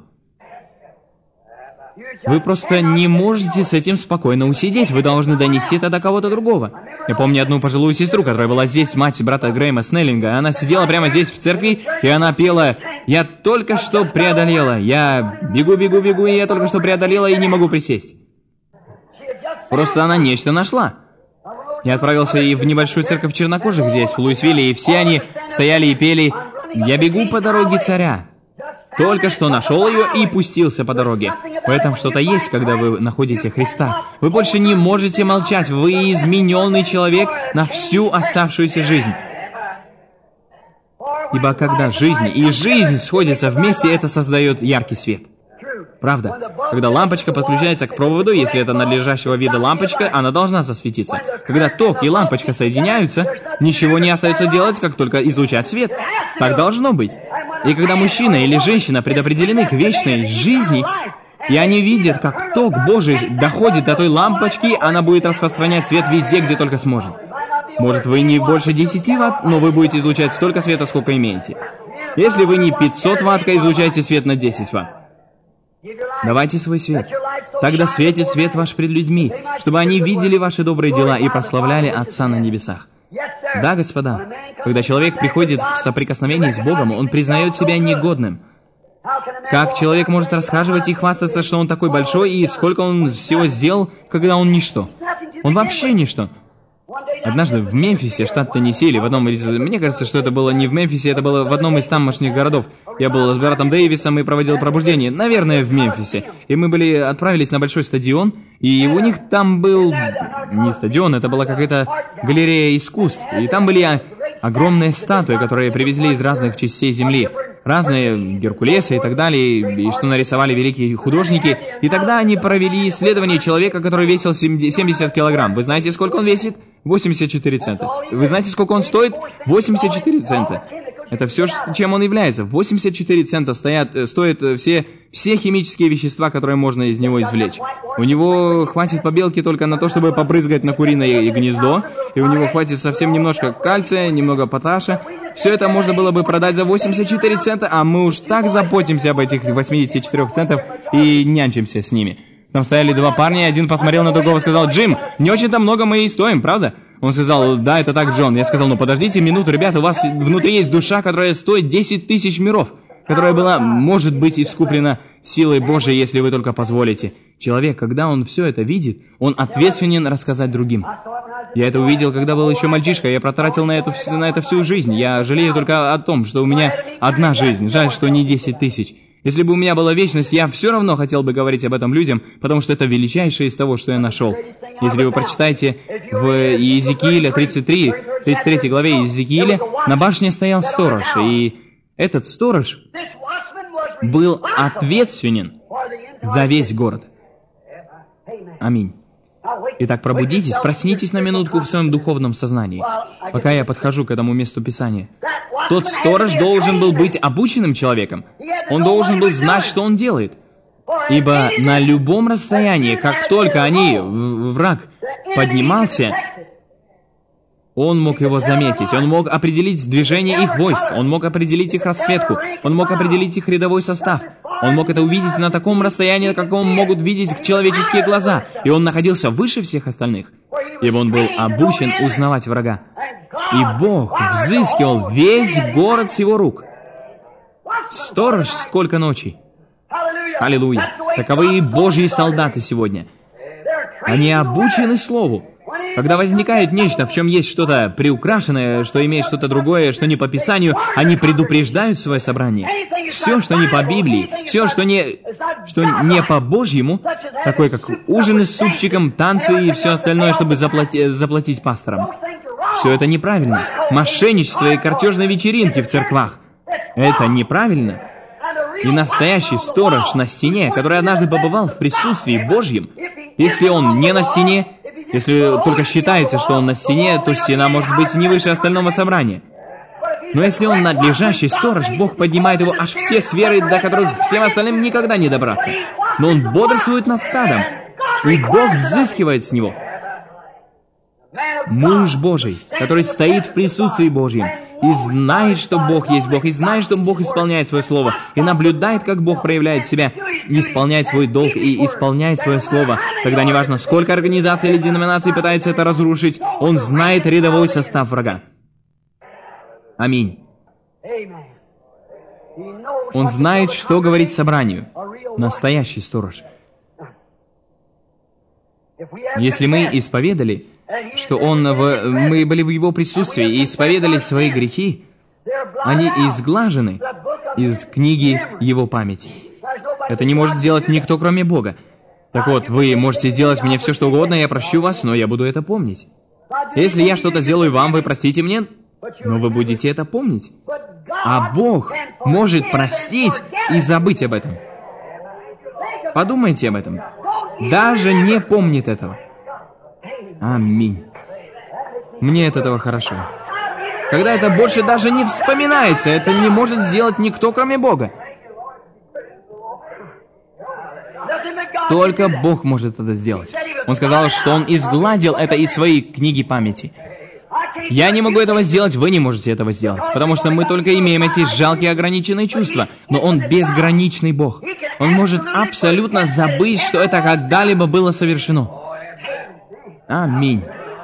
Вы просто не можете с этим спокойно усидеть. Вы должны донести это до кого-то другого. Я помню одну пожилую сестру, которая была здесь, мать брата Грэма Снеллинга. Она сидела прямо здесь в церкви, и она пела: «Я только что преодолела, я бегу, бегу, бегу, и я только что преодолела, и не могу присесть». Просто она нечто нашла. Я отправился и в небольшую церковь чернокожих здесь, в Луисвилле, и все они стояли и пели: «Я бегу по дороге царя». Только что нашел ее и пустился по дороге. В этом что-то есть, когда вы находите Христа. Вы больше не можете молчать. Вы измененный человек на всю оставшуюся жизнь. Ибо когда жизнь и жизнь сходятся вместе, это создает яркий свет. Правда? Когда лампочка подключается к проводу, если это надлежащего вида лампочка, она должна засветиться. Когда ток и лампочка соединяются, ничего не остается делать, как только излучать свет. Так должно быть. И когда мужчина или женщина предопределены к вечной жизни, и они видят, как ток Божий доходит до той лампочки, она будет распространять свет везде, где только сможет. Может, вы не больше десяти ватт, но вы будете излучать столько света, сколько имеете. Если вы не пятьсот ватт, излучайте свет на десять ватт. Давайте свой свет. Тогда светит свет ваш пред людьми, чтобы они видели ваши добрые дела и прославляли Отца на небесах. Да, господа, когда человек приходит в соприкосновение с Богом, он признает себя негодным. Как человек может расхаживать и хвастаться, что он такой большой, и сколько он всего сделал, когда он ничто? Он вообще ничто. Однажды в Мемфисе, штат Теннесси, или в одном из... Мне кажется, что это было не в Мемфисе, это было в одном из тамошних городов. Я был с братом Дэвисом и проводил пробуждение. Наверное, в Мемфисе. И мы были отправились на большой стадион, и у них там был... Не стадион, это была какая-то галерея искусств. И там были огромные статуи, которые привезли из разных частей земли. Разные Геркулесы и так далее, и что нарисовали великие художники. И тогда они провели исследование человека, который весил семьдесят килограмм. Вы знаете, сколько он весит? восемьдесят четыре цента. Вы знаете, сколько он стоит? восемьдесят четыре цента. Это все, чем он является. восемьдесят четыре цента стоят, стоят все, все химические вещества, которые можно из него извлечь. У него хватит побелки только на то, чтобы побрызгать на куриное гнездо, и у него хватит совсем немножко кальция, немного поташа. Все это можно было бы продать за восемьдесят четыре цента, а мы уж так заботимся об этих восьмидесяти четырёх центах и нянчимся с ними. Там стояли два парня, один посмотрел на другого и сказал: «Джим, не очень-то много мы и стоим, правда?» Он сказал: «Да, это так, Джон». Я сказал: «Ну подождите минуту, ребята, у вас внутри есть душа, которая стоит десять тысяч миров, которая была, может быть, искуплена силой Божией, если вы только позволите». Человек, когда он все это видит, он ответственен рассказать другим. Я это увидел, когда был еще мальчишка, я протратил на, эту, на это всю жизнь. Я жалею только о том, что у меня одна жизнь, жаль, что не десять тысяч. Если бы у меня была вечность, я все равно хотел бы говорить об этом людям, потому что это величайшее из того, что я нашел. Если вы прочитаете в Иезекииля тридцать три, тридцать третьей главе Иезекииля, на башне стоял сторож, и этот сторож был ответственен за весь город. Аминь. Итак, пробудитесь, проснитесь на минутку в своем духовном сознании, пока я подхожу к этому месту Писания. Тот сторож должен был быть обученным человеком. Он должен был знать, что он делает. Ибо на любом расстоянии, как только они, враг поднимался, Он мог его заметить, он мог определить движение их войск, он мог определить их расцветку, он мог определить их рядовой состав. Он мог это увидеть на таком расстоянии, на каком могут видеть человеческие глаза, и он находился выше всех остальных, ибо он был обучен узнавать врага. И Бог взыскивал весь город с его рук. Сторож, сколько ночей! Аллилуйя! Таковы и Божьи солдаты сегодня. Они обучены Слову. Когда возникает нечто, в чем есть что-то приукрашенное, что имеет что-то другое, что не по Писанию, они предупреждают свое собрание. Все, что не по Библии, все, что не, что не по Божьему, такое как ужины с супчиком, танцы и все остальное, чтобы заплати, заплатить пасторам. Все это неправильно. Мошенничество и картежные вечеринки в церквах. Это неправильно. И настоящий сторож на стене, который однажды побывал в присутствии Божьем, если он не на стене, если только считается, что он на стене, то стена может быть не выше остального собрания. Но если он надлежащий сторож, Бог поднимает его аж в те сферы, до которых всем остальным никогда не добраться. Но он бодрствует над стадом, и Бог взыскивает с него. Муж Божий, который стоит в присутствии Божьем, и знает, что Бог есть Бог, и знает, что Бог исполняет свое слово, и наблюдает, как Бог проявляет себя, и исполняет свой долг, и исполняет свое слово. Тогда неважно, сколько организаций или деноминаций пытается это разрушить, он знает рядовой состав врага. Аминь. Он знает, что говорить собранию. Настоящий сторож. Если мы исповедали, что он в... мы были в его присутствии и исповедали свои грехи, они изглажены из книги его памяти. Это не может сделать никто, кроме Бога. Так вот, вы можете сделать мне все, что угодно, я прощу вас, но я буду это помнить. Если я что-то сделаю вам, вы простите мне, но вы будете это помнить. А Бог может простить и забыть об этом. Подумайте об этом. Даже не помнит этого. Аминь. Мне от этого хорошо. Когда это больше даже не вспоминается, это не может сделать никто, кроме Бога. Только Бог может это сделать. Он сказал, что Он изгладил это из своей книги памяти. Я не могу этого сделать, вы не можете этого сделать, потому что мы только имеем эти жалкие ограниченные чувства, но Он безграничный Бог. Он может абсолютно забыть, что это когда-либо было совершено. Аминь.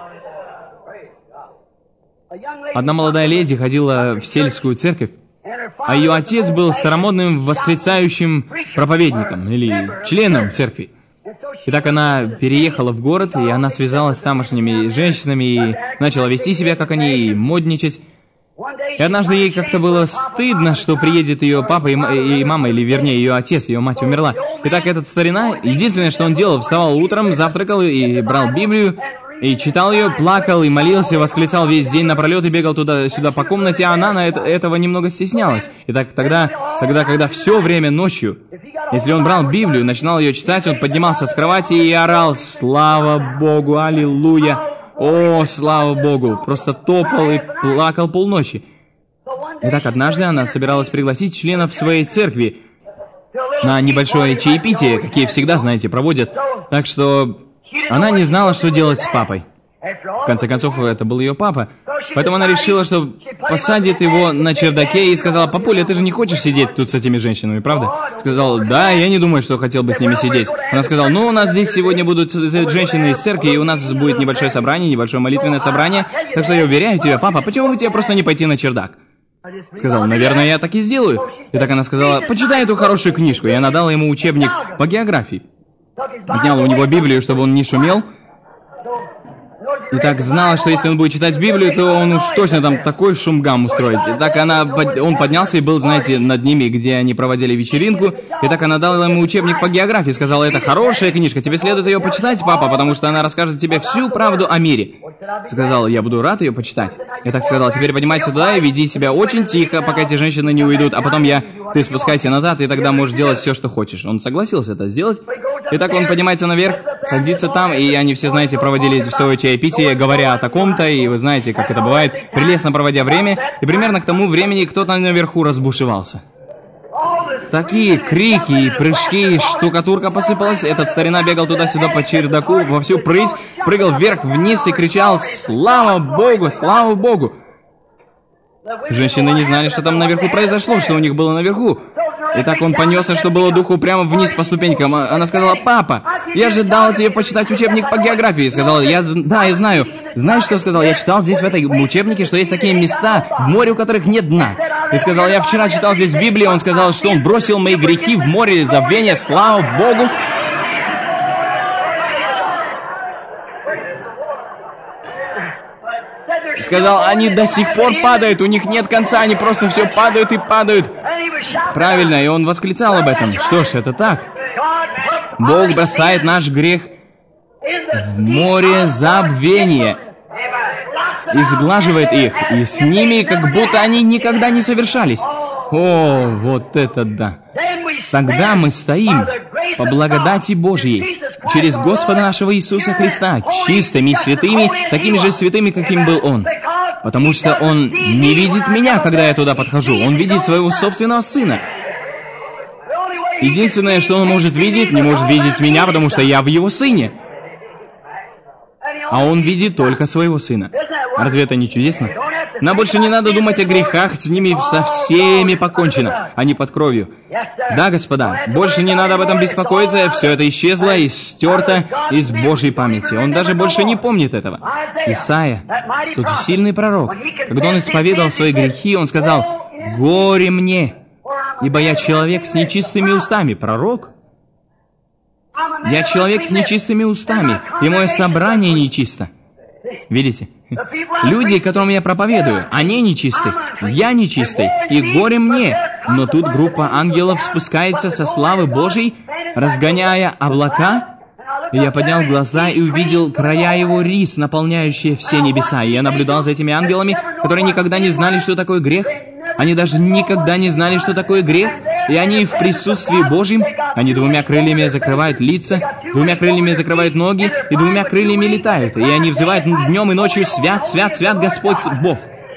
Одна молодая леди ходила в сельскую церковь, а ее отец был старомодным восклицающим проповедником или членом церкви. И так она переехала в город, и она связалась с тамошними женщинами и начала вести себя, как они, и модничать. И однажды ей как-то было стыдно, что приедет ее папа и, и мама, или вернее ее отец, ее мать умерла. И так этот старина, единственное, что он делал, вставал утром, завтракал и брал Библию, и читал ее, плакал и молился, восклицал весь день напролет и бегал туда-сюда по комнате, а она на это, этого немного стеснялась. И так тогда, тогда, когда все время ночью, если он брал Библию, начинал ее читать, он поднимался с кровати и орал: «Слава Богу! Аллилуйя! О, слава Богу!» Просто топал и плакал полночи. И так однажды она собиралась пригласить членов своей церкви на небольшое чаепитие, какие всегда, знаете, проводят. Так что она не знала, что делать с папой. В конце концов, это был ее папа. Поэтому она решила, что посадит его на чердаке и сказала: «Папуля, ты же не хочешь сидеть тут с этими женщинами, правда?» Сказал: «Да, я не думаю, что хотел бы с ними сидеть». Она сказала: «Ну, у нас здесь сегодня будут женщины из церкви, и у нас будет небольшое собрание, небольшое молитвенное собрание. Так что я уверяю тебя, папа, почему бы тебе просто не пойти на чердак?» Сказал: «Наверное, я так и сделаю». И так она сказала: «Почитай эту хорошую книжку». И она дала ему учебник по географии. Отняла у него Библию, чтобы он не шумел. И так знала, что если он будет читать Библию, то он уж точно там такой шум-гам устроит. И так она, он поднялся и был, знаете, над ними, где они проводили вечеринку. И так она дала ему учебник по географии. Сказала: «Это хорошая книжка, тебе следует ее почитать, папа, потому что она расскажет тебе всю правду о мире». Сказал: «Я буду рад ее почитать». И так сказал: «Теперь поднимайся туда и веди себя очень тихо, пока эти женщины не уйдут, а потом я... Ты спускайся назад, и тогда можешь делать все, что хочешь». Он согласился это сделать. И так он поднимается наверх, садится там, и они все, знаете, проводили свое чаепитие, говоря о таком-то, и вы знаете, как это бывает, прелестно проводя время, и примерно к тому времени кто-то наверху разбушевался. Такие крики и прыжки, штукатурка посыпалась. Этот старина бегал туда-сюда по чердаку, во всю прыть, прыгал вверх-вниз и кричал: «Слава Богу! Слава Богу!» Женщины не знали, что там наверху произошло, что у них было наверху. И так он понесся, что было духу, прямо вниз по ступенькам. Она сказала: «Папа, я же дала тебе почитать учебник по географии». И сказала: «Я, да, я знаю». Знаешь, что сказал? Я читал здесь в этой учебнике, что есть такие места в море, у которых нет дна. И сказал: «Я вчера читал здесь в Библии». Он сказал, что он бросил мои грехи в море забвения. Слава Богу! Сказал: «Они до сих пор падают, у них нет конца, они просто все падают и падают». Правильно, и он восклицал об этом. Что ж, это так. Бог бросает наш грех в море забвения и сглаживает их, и с ними, как будто они никогда не совершались. О, вот это да! Тогда мы стоим по благодати Божьей через Господа нашего Иисуса Христа, чистыми, святыми, такими же святыми, каким был Он. Потому что Он не видит меня, когда я туда подхожу. Он видит своего собственного Сына. Единственное, что Он может видеть, не может видеть меня, потому что я в Его Сыне. А Он видит только своего Сына. Разве это не чудесно? Нам больше не надо думать о грехах, с ними со всеми покончено. Они под кровью. Да, господа, больше не надо об этом беспокоиться, все это исчезло и стерто из Божьей памяти. Он даже больше не помнит этого. Исайя, тот сильный пророк, когда он исповедовал свои грехи, он сказал: «Горе мне, ибо я человек с нечистыми устами». Пророк? Я человек с нечистыми устами, и мое собрание нечисто. Видите? Люди, которым я проповедую, они нечисты, я нечистый, и горе мне. Но тут группа ангелов спускается со славы Божьей, разгоняя облака. И я поднял глаза и увидел края его рис, наполняющие все небеса. И я наблюдал за этими ангелами, которые никогда не знали, что такое грех. Они даже никогда не знали, что такое грех. И они в присутствии Божьем, они двумя крыльями закрывают лица, двумя крыльями закрывают ноги, и двумя крыльями летают. И они взывают днем и ночью: «Свят, свят, свят Господь Бог».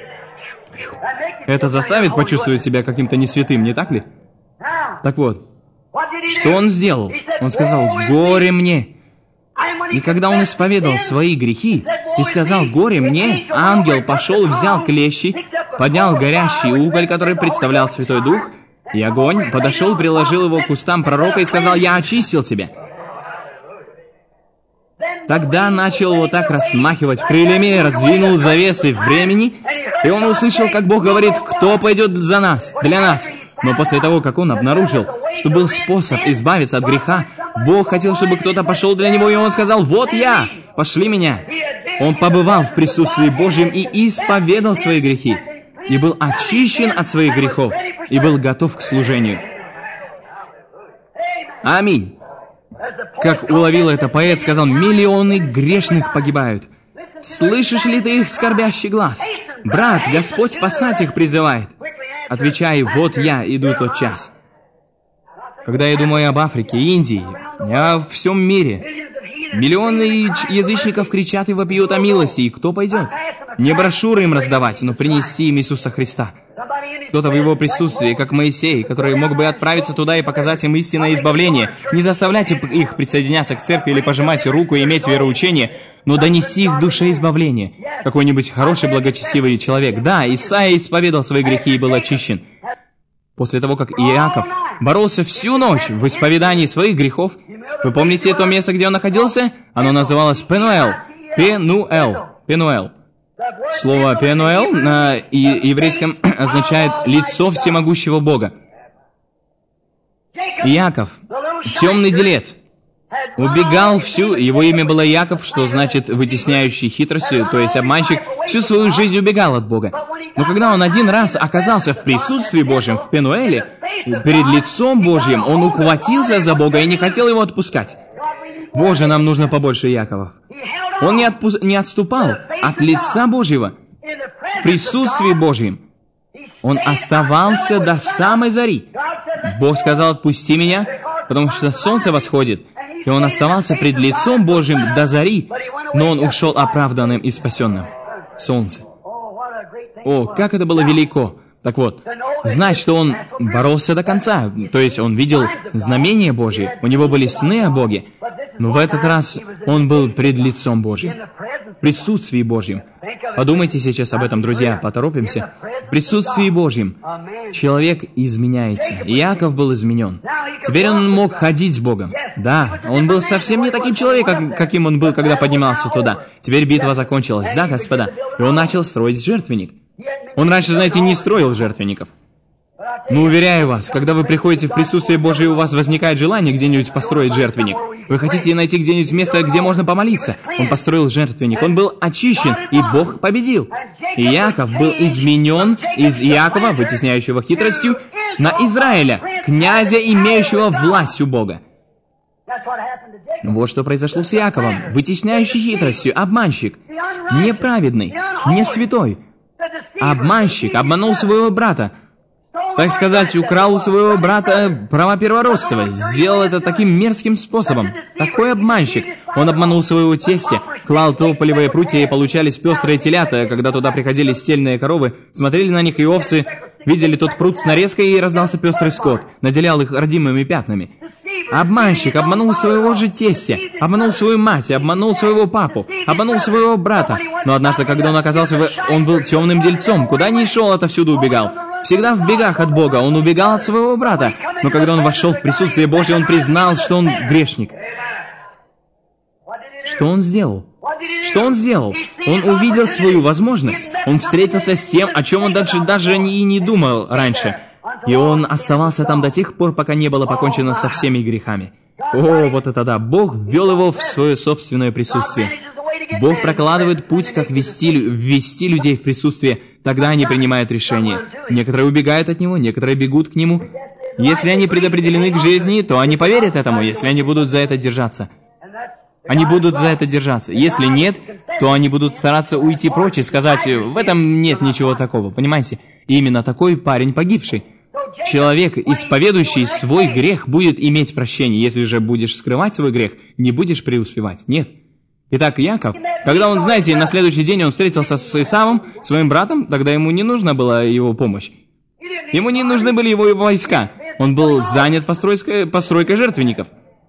Это заставит почувствовать себя каким-то несвятым, не так ли? Так вот, что он сделал? Он сказал: «Горе мне». И когда он исповедовал свои грехи и сказал: «Горе мне», ангел пошел, взял клещи, поднял горящий уголь, который представлял Святой Дух, и огонь, подошел, приложил его к устам пророка и сказал: «Я очистил тебя». Тогда начал вот так размахивать крыльями, раздвинул завесы времени, и он услышал, как Бог говорит: «Кто пойдет за нас, для нас?» Но после того, как он обнаружил, что был способ избавиться от греха, Бог хотел, чтобы кто-то пошел для него, и он сказал: «Вот я, пошли меня». Он побывал в присутствии Божьем и исповедал свои грехи, и был очищен от своих грехов, и был готов к служению. Аминь. Как уловил это поэт, сказал: «Миллионы грешных погибают. Слышишь ли ты их скорбящий глаз? Брат, Господь спасать их призывает. Отвечай: вот я, иду тот час». Когда я думаю об Африке, Индии, о всем мире, миллионы язычников кричат и вопиют о милости, и кто пойдет? Не брошюры им раздавать, но принести им Иисуса Христа. Кто-то в его присутствии, как Моисей, который мог бы отправиться туда и показать им истинное избавление. Не заставляйте их присоединяться к церкви или пожимать руку и иметь вероучение, но донеси их душе избавление. Какой-нибудь хороший, благочестивый человек. Да, Исаия исповедал свои грехи и был очищен. После того, как Иаков боролся всю ночь в исповедании своих грехов, вы помните то место, где он находился? Оно называлось Пенуэл. Пенуэл. Пенуэл. Слово «Пенуэл» на еврейском означает «лицо всемогущего Бога». Иаков, темный делец, убегал всю, его имя было Иаков, что значит «вытесняющий хитростью», то есть обманщик, всю свою жизнь убегал от Бога. Но когда он один раз оказался в присутствии Божьем, в Пенуэле, перед лицом Божьим, он ухватился за Бога и не хотел его отпускать. Боже, нам нужно побольше Иаковов. Он не, отпу... не отступал от лица Божьего, в присутствии Божьем. Он оставался до самой зари. Бог сказал: «Отпусти меня, потому что солнце восходит». И он оставался пред лицом Божьим до зари, но он ушел оправданным и спасенным. Солнце. О, как это было велико! Так вот, знать, что он боролся до конца, то есть он видел знамения Божьи, у него были сны о Боге, но в этот раз он был пред лицом Божьим, в присутствии Божьим. Подумайте сейчас об этом, друзья, поторопимся. В присутствии Божьим человек изменяется. Иаков был изменен. Теперь он мог ходить с Богом. Да, он был совсем не таким человеком, каким он был, когда поднимался туда. Теперь битва закончилась, да, господа? И он начал строить жертвенник. Он раньше, знаете, не строил жертвенников. Но уверяю вас, когда вы приходите в присутствие Божие, у вас возникает желание где-нибудь построить жертвенник. Вы хотите найти где-нибудь место, где можно помолиться. Он построил жертвенник, он был очищен, и Бог победил. И Иаков был изменен из Иакова, вытесняющего хитростью, на Израиля, князя, имеющего власть у Бога. Вот что произошло с Иаковом, вытесняющий хитростью, обманщик, неправедный, не святой. Обманщик обманул своего брата, так сказать, украл у своего брата права первородства, сделал это таким мерзким способом. Такой обманщик. Он обманул своего тестя, клал тополевые прутья, и получались пестрые телята, когда туда приходили стельные коровы, смотрели на них и овцы, видели тот прут с нарезкой, и раздался пестрый скот, наделял их родимыми пятнами. Обманщик обманул своего же тестя, обманул свою мать, обманул своего папу, обманул своего брата. Но однажды, когда он оказался в... он был темным дельцом, куда ни шел, отовсюду убегал. Всегда в бегах от Бога, он убегал от своего брата. Но когда он вошел в присутствие Божье, он признал, что он грешник. Что он сделал? Что он сделал? Он увидел свою возможность. Он встретился с тем, о чем он даже, даже и не думал раньше. И он оставался там до тех пор, пока не было покончено со всеми грехами. О, вот это да! Бог ввел его в свое собственное присутствие. Бог прокладывает путь, как ввести, ввести людей в присутствие. Тогда они принимают решение. Некоторые убегают от него, некоторые бегут к нему. Если они предопределены к жизни, то они поверят этому, если они будут за это держаться. Они будут за это держаться. Если нет, то они будут стараться уйти прочь и сказать, в этом нет ничего такого, понимаете? И именно такой парень погибший. Человек, исповедующий свой грех, будет иметь прощение. Если же будешь скрывать свой грех, не будешь преуспевать. Нет. Итак, Иаков, когда он, знаете, на следующий день он встретился с Исавом, своим братом, тогда ему не нужна была его помощь. Ему не нужны были его войска. Он был занят постройкой, постройкой жертвенников.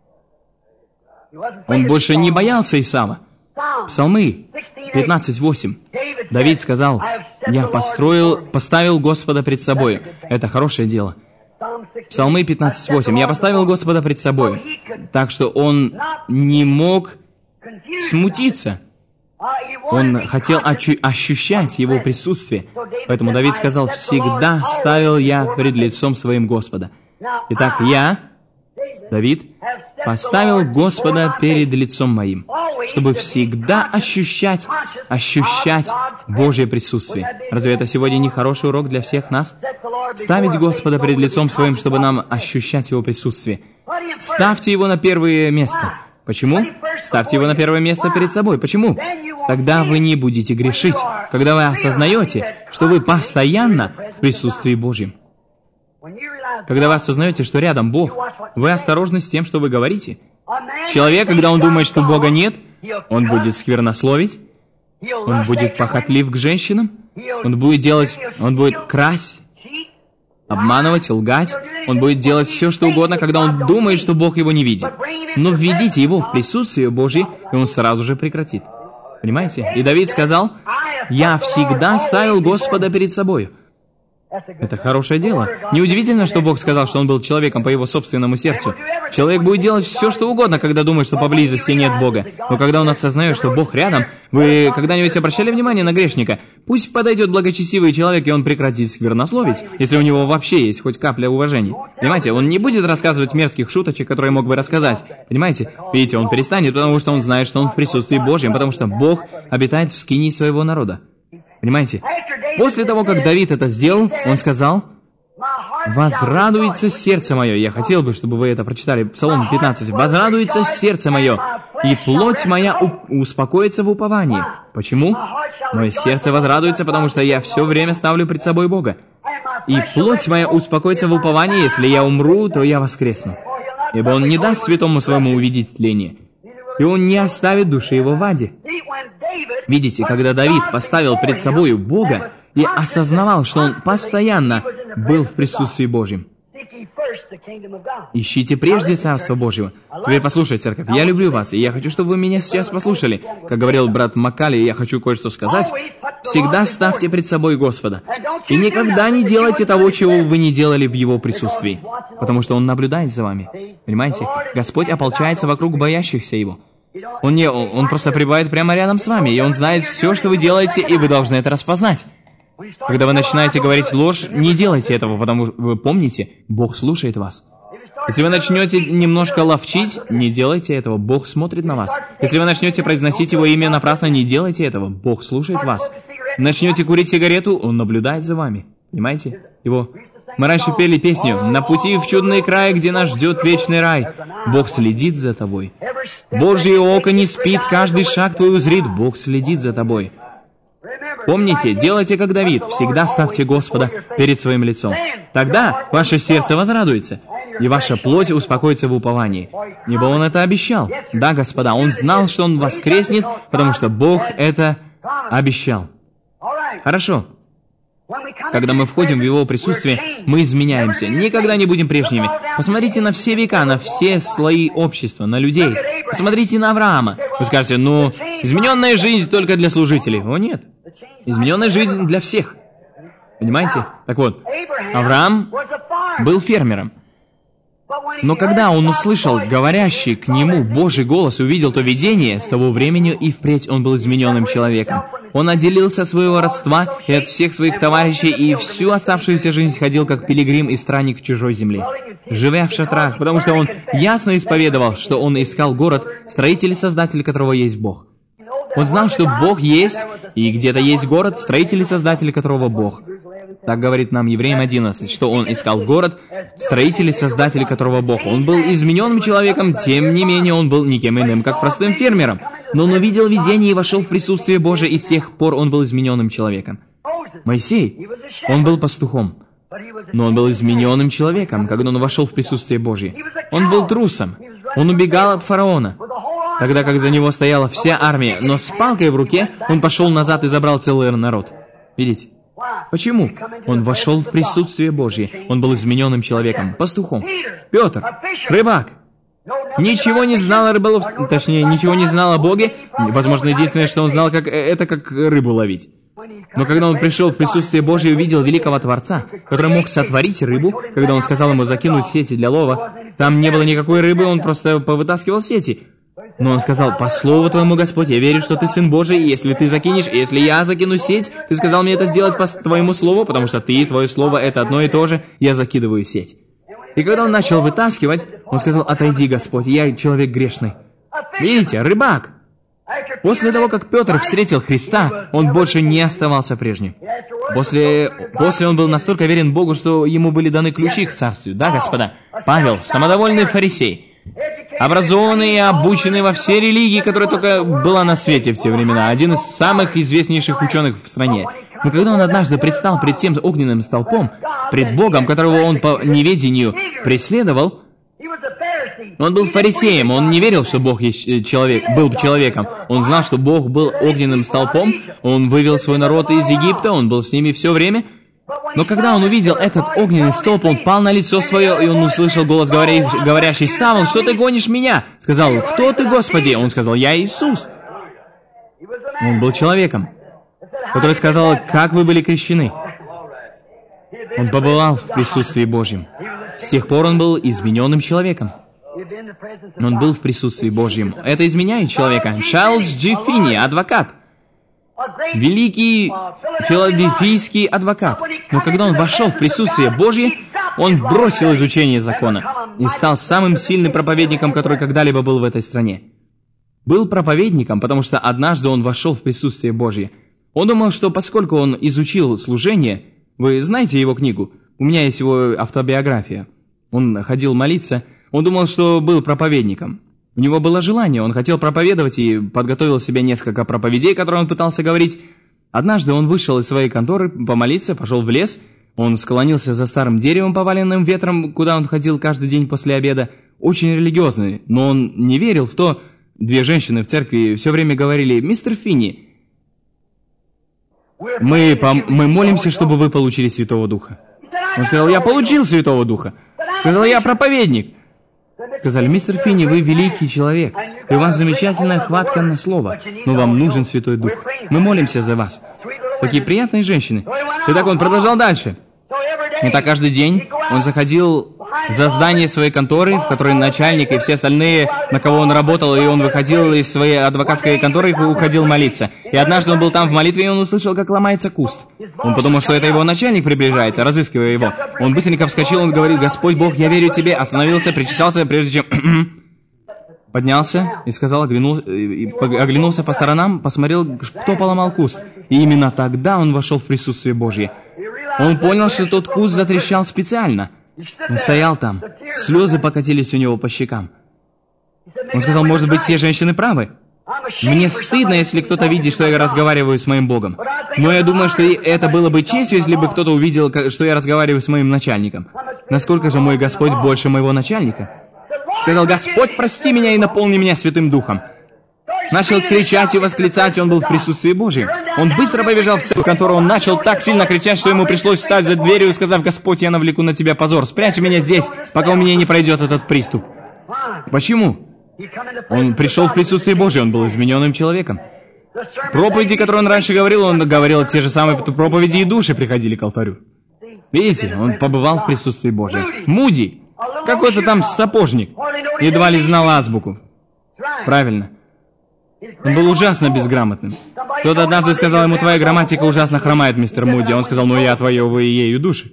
Он больше не боялся Исава. Псалмы пятнадцать восемь. Давид сказал, «Я построил, поставил Господа пред собой». Это хорошее дело. Псалмы пятнадцать восемь. «Я поставил Господа пред собой». Так что он не мог смутиться. Он хотел ощущать его присутствие. Поэтому Давид сказал, «Всегда ставил я пред лицом своим Господа». Итак, я, Давид, поставил Господа перед лицом моим, чтобы всегда ощущать, ощущать Божье присутствие. Разве это сегодня не хороший урок для всех нас? Ставить Господа перед лицом своим, чтобы нам ощущать Его присутствие. Ставьте Его на первое место. Почему? Ставьте Его на первое место перед собой. Почему? Тогда вы не будете грешить, когда вы осознаете, что вы постоянно в присутствии Божьем. Когда вы осознаете, что рядом Бог, вы осторожны с тем, что вы говорите. Человек, когда он думает, что Бога нет, он будет сквернословить, он будет похотлив к женщинам, он будет делать, он будет красть, обманывать, лгать, он будет делать все, что угодно, когда он думает, что Бог его не видит. Но введите его в присутствие Божье, и он сразу же прекратит. Понимаете? И Давид сказал, «Я всегда ставил Господа перед собой». Это хорошее дело. Неудивительно, что Бог сказал, что он был человеком по его собственному сердцу. Человек будет делать все, что угодно, когда думает, что поблизости нет Бога. Но когда он осознает, что Бог рядом, вы когда-нибудь обращали внимание на грешника? Пусть подойдет благочестивый человек, и он прекратит сквернословить, если у него вообще есть хоть капля уважения. Понимаете, он не будет рассказывать мерзких шуточек, которые мог бы рассказать. Понимаете? Видите, он перестанет, потому что он знает, что он в присутствии Божьем, потому что Бог обитает в скинии своего народа. Понимаете? После того, как Давид это сделал, он сказал, «Возрадуется сердце мое». Я хотел бы, чтобы вы это прочитали, Псалом пятнадцать. «Возрадуется сердце мое, и плоть моя успокоится в уповании». Почему? Мое сердце возрадуется, потому что я все время ставлю пред собой Бога. «И плоть моя успокоится в уповании, если я умру, то я воскресну. Ибо Он не даст святому своему увидеть тление, и Он не оставит души его в аде». Видите, когда Давид поставил пред собою Бога, и осознавал, что он постоянно был в присутствии Божьем. Ищите прежде Царство Божьего. Теперь послушай, церковь, я люблю вас, и я хочу, чтобы вы меня сейчас послушали. Как говорил брат Маккали, я хочу кое-что сказать. Всегда ставьте пред собой Господа. И никогда не делайте того, чего вы не делали в Его присутствии. Потому что Он наблюдает за вами. Понимаете? Господь ополчается вокруг боящихся Его. Он не, Он просто пребывает прямо рядом с вами, и Он знает все, что вы делаете, и вы должны это распознать. Когда вы начинаете говорить ложь, не делайте этого, потому что вы помните, Бог слушает вас. Если вы начнете немножко ловчить, не делайте этого, Бог смотрит на вас. Если вы начнете произносить Его имя напрасно, не делайте этого, Бог слушает вас. Начнете курить сигарету, Он наблюдает за вами. Понимаете? Его... Мы раньше пели песню «На пути в чудный край, где нас ждет вечный рай». Бог следит за тобой. Божье око не спит, каждый шаг твой узрит, Бог следит за тобой. Помните, делайте как Давид, всегда ставьте Господа перед своим лицом. Тогда ваше сердце возрадуется, и ваша плоть успокоится в уповании. Ибо Он это обещал. Да, господа, Он знал, что Он воскреснет, потому что Бог это обещал. Хорошо. Когда мы входим в Его присутствие, мы изменяемся. Никогда не будем прежними. Посмотрите на все века, на все слои общества, на людей. Посмотрите на Авраама. Вы скажете, ну, измененная жизнь только для служителей. О, нет. Измененная жизнь для всех. Понимаете? Так вот, Авраам был фермером. Но когда он услышал говорящий к нему Божий голос, увидел то видение, с того времени и впредь он был измененным человеком. Он отделился от своего родства и от всех своих товарищей, и всю оставшуюся жизнь ходил как пилигрим и странник в чужой земле, живя в шатрах, потому что он ясно исповедовал, что он искал город, строитель и создатель которого есть Бог. Он знал, что Бог есть, и где-то есть город, строитель и создатель которого Бог. Так говорит нам Евреям одиннадцать, что он искал город, строитель и создатель которого Бог. Он был измененным человеком, тем не менее он был никем иным, как простым фермером. Но он увидел видение и вошел в присутствие Божие, и с тех пор он был измененным человеком. Моисей, он был пастухом, но он был измененным человеком, когда он вошел в присутствие Божие. Он был трусом, он убегал от фараона, тогда как за него стояла вся армия, но с палкой в руке он пошел назад и забрал целый народ. Видите? Почему? Он вошел в присутствие Божье. Он был измененным человеком, пастухом. Петр, рыбак, ничего не знал о рыболовстве, точнее, ничего не знал о Боге. Возможно, единственное, что он знал, как, это как рыбу ловить. Но когда он пришел в присутствие Божье и увидел великого Творца, который мог сотворить рыбу, когда он сказал ему закинуть сети для лова, там не было никакой рыбы, он просто повытаскивал сети. Но он сказал, по слову твоему, Господь, я верю, что ты Сын Божий, и если ты закинешь, и если я закину сеть, ты сказал мне это сделать по твоему слову, потому что ты и твое слово это одно и то же, я закидываю сеть. И когда он начал вытаскивать, он сказал, отойди, Господь, я человек грешный. Видите, рыбак. После того, как Петр встретил Христа, он больше не оставался прежним. После, после он был настолько верен Богу, что ему были даны ключи к царствию. Да, господа? Павел, самодовольный фарисей, образованный и обученный во все религии, которая только была на свете в те времена, один из самых известнейших ученых в стране. Но когда он однажды предстал пред тем огненным столпом, пред Богом, которого он по неведению преследовал, он был фарисеем, он не верил, что Бог есть человек, был человеком. Он знал, что Бог был огненным столпом, он вывел свой народ из Египта, он был с ними все время. Но когда он увидел этот огненный столб, он пал на лицо свое, и он услышал голос, говоря, говорящий, «Савл, что ты гонишь меня?» Сказал, «Кто ты, Господи?» Он сказал, «Я Иисус». Он был человеком, который сказал, «Как вы были крещены?» Он побывал в присутствии Божьем. С тех пор он был измененным человеком. Он был в присутствии Божьем. Это изменяет человека. Чарльз Джи Финни, адвокат. Великий филадельфийский адвокат. Но когда он вошел в присутствие Божье, он бросил изучение закона и стал самым сильным проповедником, который когда-либо был в этой стране. Был проповедником, потому что однажды он вошел в присутствие Божье. Он думал, что поскольку он изучил служение, вы знаете его книгу? У меня есть его автобиография. Он ходил молиться, он думал, что был проповедником. У него было желание, он хотел проповедовать и подготовил себе несколько проповедей, которые он пытался говорить. Однажды он вышел из своей конторы помолиться, пошел в лес, он склонился за старым деревом, поваленным ветром, куда он ходил каждый день после обеда, очень религиозный, но он не верил в то. Две женщины в церкви все время говорили, «Мистер Финни, Мы, пом- мы молимся, чтобы вы получили Святого Духа. Он сказал, я получил Святого Духа. Сказал, я проповедник. Сказали, мистер Финни, вы великий человек, и у вас замечательная хватка на слово, но вам нужен Святой Дух. Мы молимся за вас. Такие приятные женщины. Итак, он продолжал дальше. Итак, каждый день он заходил за здание своей конторы, в которой начальник и все остальные, на кого он работал, и он выходил из своей адвокатской конторы и уходил молиться. И однажды он был там в молитве, и он услышал, как ломается куст. Он подумал, что это его начальник приближается, разыскивая его. Он быстренько вскочил, он говорит, Господь Бог, я верю Тебе, остановился, причесался, прежде чем... Поднялся и сказал, оглянул, и оглянулся по сторонам, посмотрел, кто поломал куст. И именно тогда он вошел в присутствие Божье. Он понял, что тот куст затрещал специально. Он стоял там, слезы покатились у него по щекам. Он сказал, может быть, те женщины правы? Мне стыдно, если кто-то видит, что я разговариваю с моим Богом. Но я думаю, что это было бы честью, если бы кто-то увидел, что я разговариваю с моим начальником. Насколько же мой Господь больше моего начальника? Сказал, Господь, прости меня и наполни меня Святым Духом. Начал кричать и восклицать, он был в присутствии Божьем. Он быстро побежал в церковь, в которую он начал так сильно кричать, что ему пришлось встать за дверью, сказав, Господь, я навлеку на тебя позор, спрячь меня здесь, пока у меня не пройдет этот приступ. Почему? Он пришел в присутствие Божье, он был измененным человеком. Проповеди, которые он раньше говорил, он говорил те же самые проповеди, и души приходили к алтарю. Видите, он побывал в присутствии Божьем. Муди, какой-то там сапожник, едва ли знал азбуку. Правильно. Он был ужасно безграмотным. Кто-то однажды сказал ему, твоя грамматика ужасно хромает, мистер Муди. Он сказал, ну я отвоевываю ею души.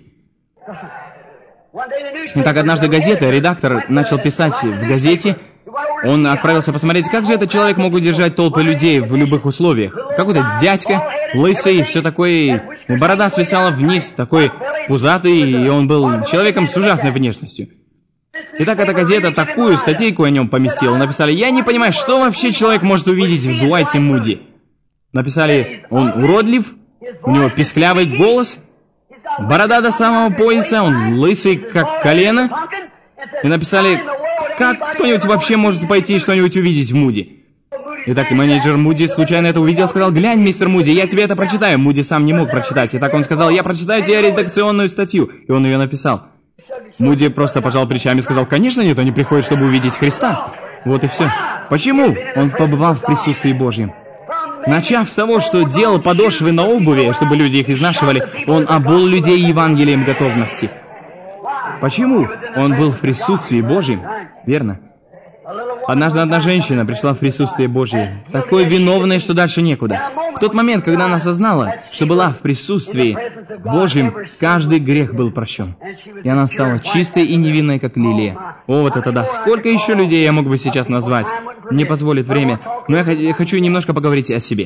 И так однажды газета, редактор начал писать в газете, он отправился посмотреть, как же этот человек мог удержать толпы людей в любых условиях. Какой-то дядька, лысый, все такое, борода свисала вниз, такой пузатый, и он был человеком с ужасной внешностью. Итак, эта газета такую статейку о нем поместила. Написали, я не понимаю, что вообще человек может увидеть в Дуайте Муди. Написали, он уродлив, у него писклявый голос, борода до самого пояса, он лысый, как колено. И написали, как кто-нибудь вообще может пойти и что-нибудь увидеть в Муди. Итак, менеджер Муди случайно это увидел, сказал, глянь, мистер Муди, я тебе это прочитаю. Муди сам не мог прочитать. Итак, он сказал, я прочитаю тебе редакционную статью. И он ее написал. Муди просто пожал плечами и сказал, конечно нет, они приходят, чтобы увидеть Христа. Вот и все. Почему? Он побывал в присутствии Божьем. Начав с того, что делал подошвы на обуви, чтобы люди их изнашивали, он обул людей Евангелием готовности. Почему? Он был в присутствии Божьем, верно? Однажды одна женщина пришла в присутствие Божье, такой виновной, что дальше некуда. В тот момент, когда она осознала, что была в присутствии Божьем, каждый грех был прощен. И она стала чистой и невинной, как лилия. О, вот это да! Сколько еще людей я мог бы сейчас назвать? Не позволит время. Но я хочу немножко поговорить о себе.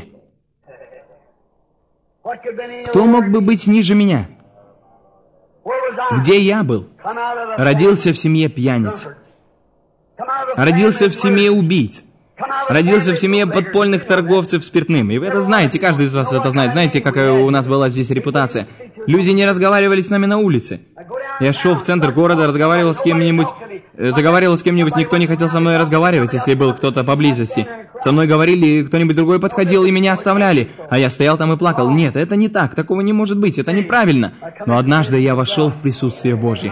Кто мог бы быть ниже меня? Где я был? Родился в семье пьяниц. Родился в семье убийц. Родился в семье подпольных торговцев спиртным. И вы это знаете, каждый из вас это знает. Знаете, какая у нас была здесь репутация? Люди не разговаривали с нами на улице. Я шел в центр города, разговаривал с кем-нибудь, заговаривал с кем-нибудь, никто не хотел со мной разговаривать, если был кто-то поблизости. Со мной говорили, кто-нибудь другой подходил и меня оставляли, а я стоял там и плакал. Нет, это не так, такого не может быть, это неправильно. Но однажды я вошел в присутствие Божье.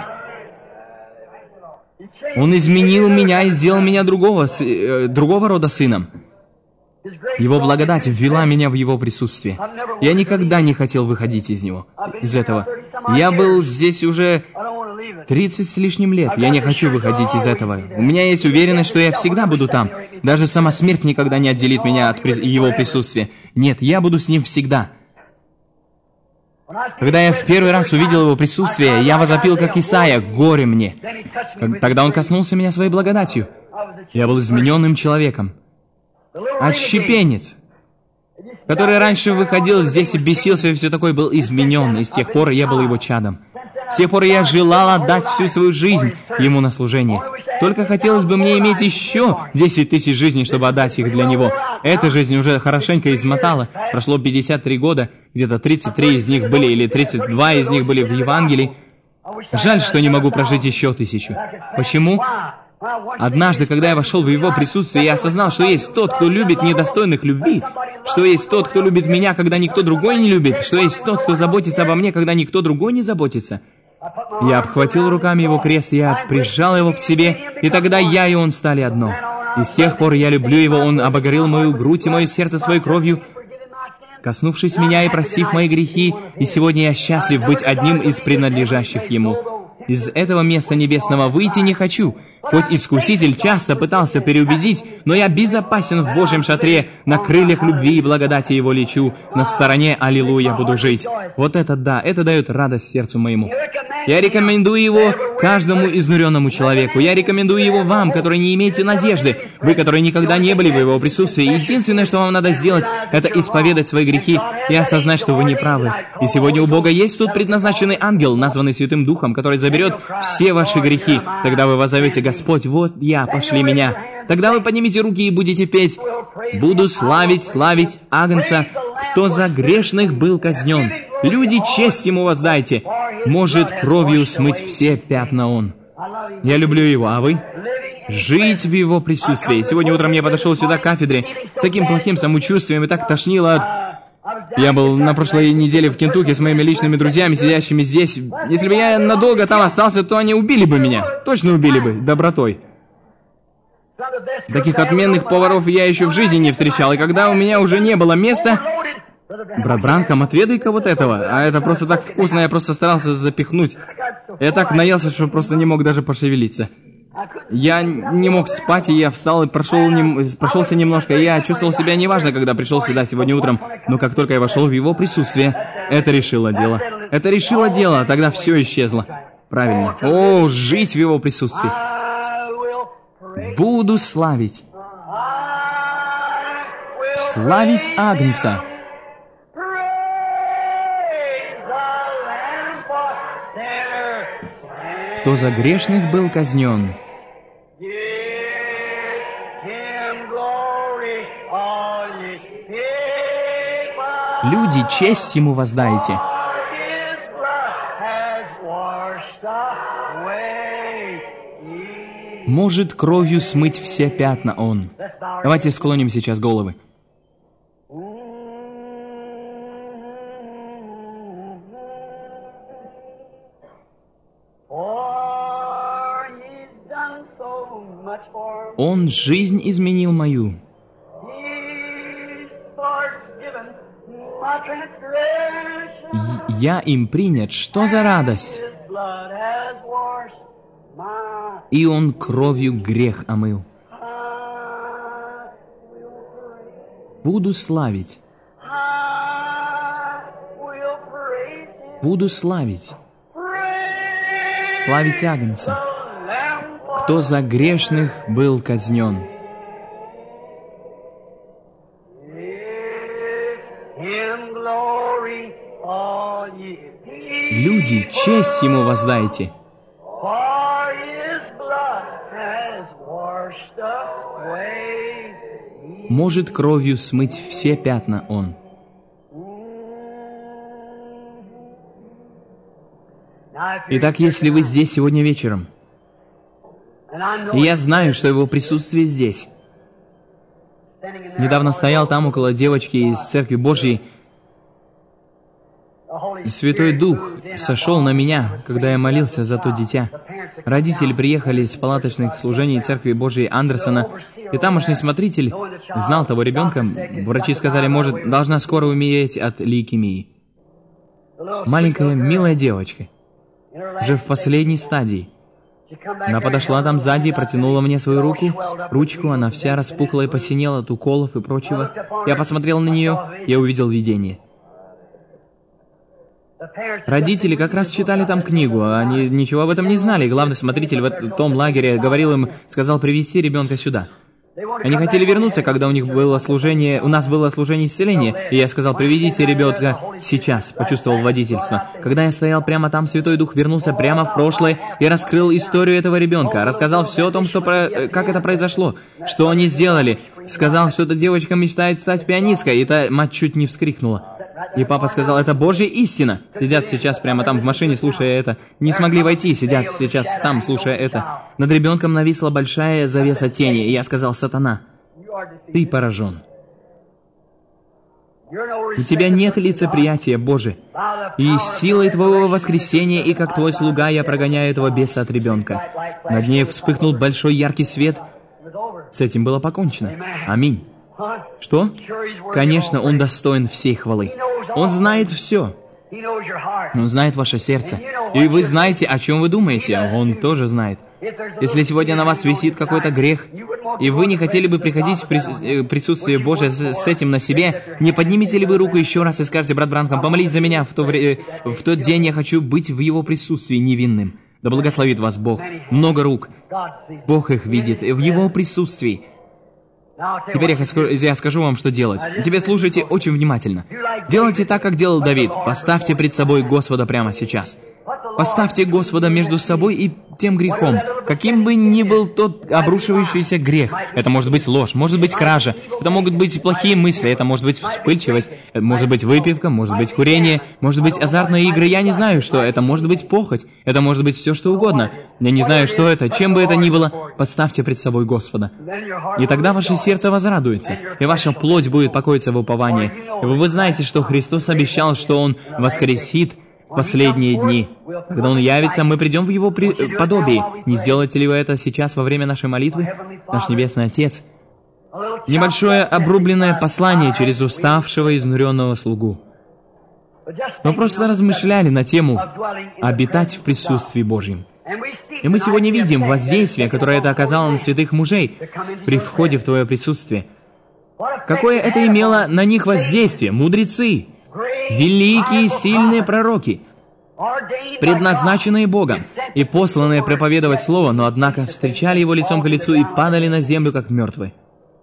Он изменил меня и сделал меня другого, э, другого рода сыном. Его благодать ввела меня в его присутствие. Я никогда не хотел выходить из него, из этого. Я был здесь уже тридцать с лишним лет. Я не хочу выходить из этого. У меня есть уверенность, что я всегда буду там. Даже сама смерть никогда не отделит меня от его присутствия. Нет, я буду с ним всегда. Когда я в первый раз увидел его присутствие, я возопил, как Исаия, «Горе мне!» Тогда он коснулся меня своей благодатью. Я был измененным человеком. Отщепенец, который раньше выходил здесь и бесился, и все такое, был изменен, и с тех пор я был его чадом. С тех пор я желал отдать всю свою жизнь ему на служение. Только хотелось бы мне иметь еще десять тысяч жизней, чтобы отдать их для него. Эта жизнь уже хорошенько измотала. Прошло пятьдесят три года, где-то тридцать три из них были, или тридцать два из них были в Евангелии. Жаль, что не могу прожить еще тысячу. Почему? Однажды, когда я вошел в Его присутствие, я осознал, что есть тот, кто любит недостойных любви, что есть тот, кто любит меня, когда никто другой не любит, что есть тот, кто заботится обо мне, когда никто другой не заботится. Я обхватил руками Его крест, я прижал Его к себе, и тогда я и Он стали одно. И с тех пор я люблю Его, Он обогрел мою грудь и мое сердце своей кровью, коснувшись меня и простив мои грехи, и сегодня я счастлив быть одним из принадлежащих Ему. Из этого места небесного выйти не хочу. Хоть Искуситель часто пытался переубедить, но я безопасен в Божьем шатре, на крыльях любви и благодати Его лечу, на стороне Аллилуйя буду жить. Вот это да, это дает радость сердцу моему. Я рекомендую Его каждому изнуренному человеку. Я рекомендую Его вам, которые не имеете надежды. Вы, которые никогда не были в Его присутствии. Единственное, что вам надо сделать, это исповедать свои грехи и осознать, что вы не правы. И сегодня у Бога есть тут предназначенный ангел, названный Святым Духом, который заберет все ваши грехи. Тогда вы воззовете: Господь, вот я, пошли меня. Тогда вы поднимите руки и будете петь: «Буду славить, славить Агнца, кто за грешных был казнен. Люди, честь Ему воздайте, может кровью смыть все пятна Он». Я люблю Его, а вы? Жить в Его присутствии. Сегодня утром я подошел сюда к кафедре с таким плохим самочувствием и так тошнило от... Я был на прошлой неделе в Кентукки с моими личными друзьями, сидящими здесь. Если бы я надолго там остался, то они убили бы меня. Точно убили бы, добротой. Таких отменных поваров я еще в жизни не встречал, и когда у меня уже не было места... Брат Бранхам, отведай-ка вот этого. А это просто так вкусно, я просто старался запихнуть. Я так наелся, что просто не мог даже пошевелиться. Я не мог спать, и я встал и прошел нем... прошелся немножко. Я чувствовал себя неважно, когда пришел сюда сегодня утром. Но как только я вошел в Его присутствие, это решило дело. Это решило дело, а тогда все исчезло. Правильно. О, жить в Его присутствии. Буду славить. Славить Агнца. Кто за грешных был казнен. Люди, честь Ему воздайте. Может кровью смыть все пятна Он. Давайте склоним сейчас головы. Он жизнь изменил мою. Я им принят. Что за радость? И Он кровью грех омыл. Буду славить. Буду славить. Славить Агнца, кто за грешных был казнен. Люди, честь Ему воздайте. Может кровью смыть все пятна Он. Итак, если вы здесь сегодня вечером, и я знаю, что Его присутствие здесь. Недавно стоял там около девочки из Церкви Божьей. Святой Дух сошел на меня, когда я молился за то дитя. Родители приехали с палаточных служений Церкви Божьей Андерсона, и тамошний смотритель знал того ребенка. Врачи сказали, может, должна скоро умереть от лейкемии. Маленькая, милая девочка, уже в последней стадии. Она подошла там сзади и протянула мне свою руку, ручку, она вся распухла и посинела от уколов и прочего. Я посмотрел на нее, я увидел видение. Родители как раз читали там книгу, они ничего об этом не знали. Главный смотритель в том лагере говорил им, сказал привести ребенка сюда. Они хотели вернуться, когда у них было служение, у нас было служение исцеления, и я сказал, приведите ребенка сейчас, почувствовал водительство. Когда я стоял прямо там, Святой Дух вернулся прямо в прошлое и раскрыл историю этого ребенка, рассказал все о том, что про... как это произошло, что они сделали. Сказал, что эта девочка мечтает стать пианисткой, и та мать чуть не вскрикнула. И папа сказал, это Божья истина. Сидят сейчас прямо там в машине, слушая это. Не смогли войти, сидят сейчас там, слушая это. Над ребенком нависла большая завеса тени, и я сказал, сатана, ты поражен. У тебя нет лицеприятия, Боже. И силой Твоего воскресения, и как Твой слуга, я прогоняю этого беса от ребенка. Над ней вспыхнул большой яркий свет. С этим было покончено. Аминь. Что? Конечно, Он достоин всей хвалы. Он знает все. Он знает ваше сердце. И вы знаете, о чем вы думаете. Он тоже знает. Если сегодня на вас висит какой-то грех, и вы не хотели бы приходить в присутствие Божие с, с этим на себе, не поднимете ли вы руку еще раз и скажете, брат Бранхам, помолись за меня, в, то вре... в тот день я хочу быть в Его присутствии невинным. Да благословит вас Бог. Много рук. Бог их видит в Его присутствии. Теперь я, я скажу вам, что делать. Теперь слушайте очень внимательно. Делайте так, как делал Давид. Поставьте пред собой Господа прямо сейчас. Поставьте Господа между собой и тем грехом, каким бы ни был тот обрушивающийся грех. Это может быть ложь, может быть кража, это могут быть плохие мысли, это может быть вспыльчивость, это может быть выпивка, может быть курение, может быть азартные игры, я не знаю, что это, может быть похоть, это может быть все, что угодно. Я не знаю, что это, чем бы это ни было, подставьте пред собой Господа. И тогда ваше сердце возрадуется, и ваша плоть будет покоиться в уповании. И вы знаете, что Христос обещал, что Он воскресит в последние дни. Когда Он явится, мы придем в Его при... подобие. Не сделаете ли вы это сейчас во время нашей молитвы? Наш Небесный Отец. Небольшое обрубленное послание через уставшего, изнуренного слугу. Мы просто размышляли на тему «обитать в присутствии Божьем». И мы сегодня видим воздействие, которое это оказало на святых мужей при входе в Твое присутствие. Какое это имело на них воздействие, мудрецы, великие, сильные пророки, предназначенные Богом и посланные проповедовать Слово, но, однако, встречали Его лицом к лицу и падали на землю, как мертвые.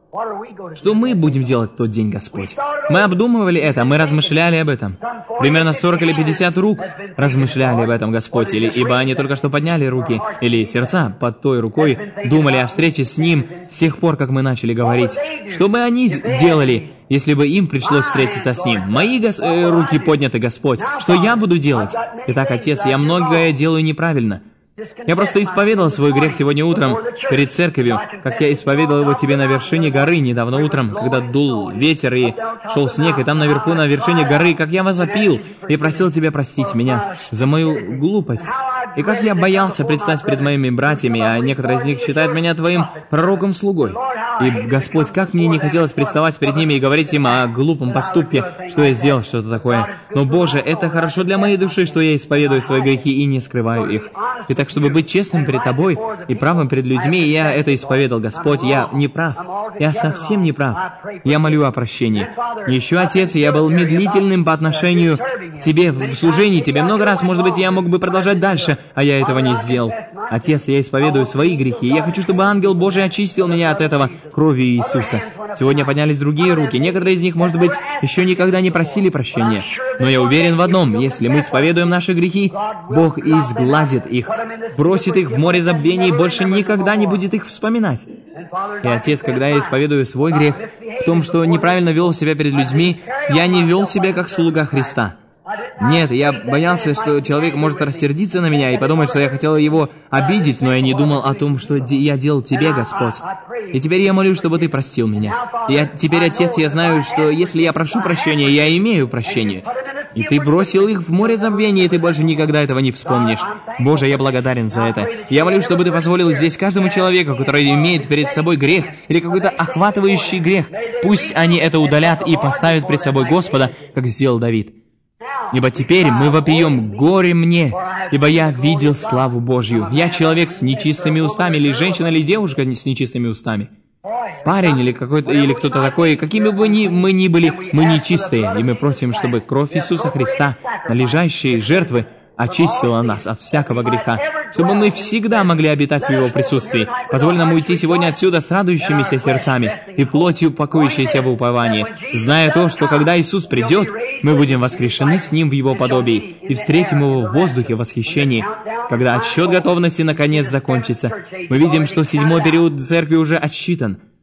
Что мы будем делать в тот день, Господь? Мы обдумывали это, мы размышляли об этом. Примерно сорок или пятьдесят рук размышляли об этом, Господь, или, ибо они только что подняли руки, или сердца под той рукой, думали о встрече с Ним с тех пор, как мы начали говорить. Что бы они делали, если бы им пришлось встретиться с Ним? Мои гос- э, руки подняты, Господь. Что я буду делать? Итак, Отец, я многое делаю неправильно. Я просто исповедовал свой грех сегодня утром перед церковью, как я исповедовал его тебе на вершине горы недавно утром, когда дул ветер и шел снег, и там наверху, на вершине горы, как я возопил и просил тебя простить меня за мою глупость. И как я боялся предстать перед моими братьями, а некоторые из них считают меня твоим пророком-слугой. И, Господь, как мне не хотелось представать перед ними и говорить им о глупом поступке, что я сделал что-то такое. Но, Боже, это хорошо для моей души, что я исповедую свои грехи и не скрываю их. И так, чтобы быть честным перед Тобой и правым перед людьми, я это исповедал, Господь, я не прав. Я совсем не прав. Я молю о прощении. Еще, Отец, я был медлительным по отношению к Тебе в служении Тебе. Много раз, может быть, я мог бы продолжать дальше, а я этого не сделал. Отец, я исповедую свои грехи, и я хочу, чтобы ангел Божий очистил меня от этого кровью Иисуса. Сегодня поднялись другие руки. Некоторые из них, может быть, еще никогда не просили прощения. Но я уверен в одном. Если мы исповедуем наши грехи, Бог изгладит их, бросит их в море забвения и больше никогда не будет их вспоминать. И, Отец, когда я исповедую свой грех в том, что неправильно вел себя перед людьми, я не вел себя как слуга Христа. Нет, я боялся, что человек может рассердиться на меня и подумать, что я хотел его обидеть, но я не думал о том, что я делал Тебе, Господь. И теперь я молю, чтобы Ты простил меня. И я, теперь, Отец, я знаю, что если я прошу прощения, я имею прощение. И Ты бросил их в море забвения, и Ты больше никогда этого не вспомнишь. Боже, я благодарен за это. Я молю, чтобы Ты позволил здесь каждому человеку, который имеет перед собой грех или какой-то охватывающий грех, пусть они это удалят и поставят пред собой Господа, как сделал Давид. Ибо теперь мы вопием: горе мне, ибо я видел славу Божью. Я человек с нечистыми устами, или женщина, или девушка с нечистыми устами. Парень или какой-то, или кто-то такой, какими бы ни, мы ни были, мы нечистые, и мы просим, чтобы кровь Иисуса Христа, належащей жертвы, очистила нас от всякого греха, чтобы мы всегда могли обитать в Его присутствии. Позволь нам уйти сегодня отсюда с радующимися сердцами и плотью, покоящейся в уповании, зная то, что когда Иисус придет, мы будем воскрешены с Ним в Его подобии и встретим Его в воздухе восхищения. Когда отсчет готовности наконец закончится, мы видим, что седьмой период церкви уже отсчитан.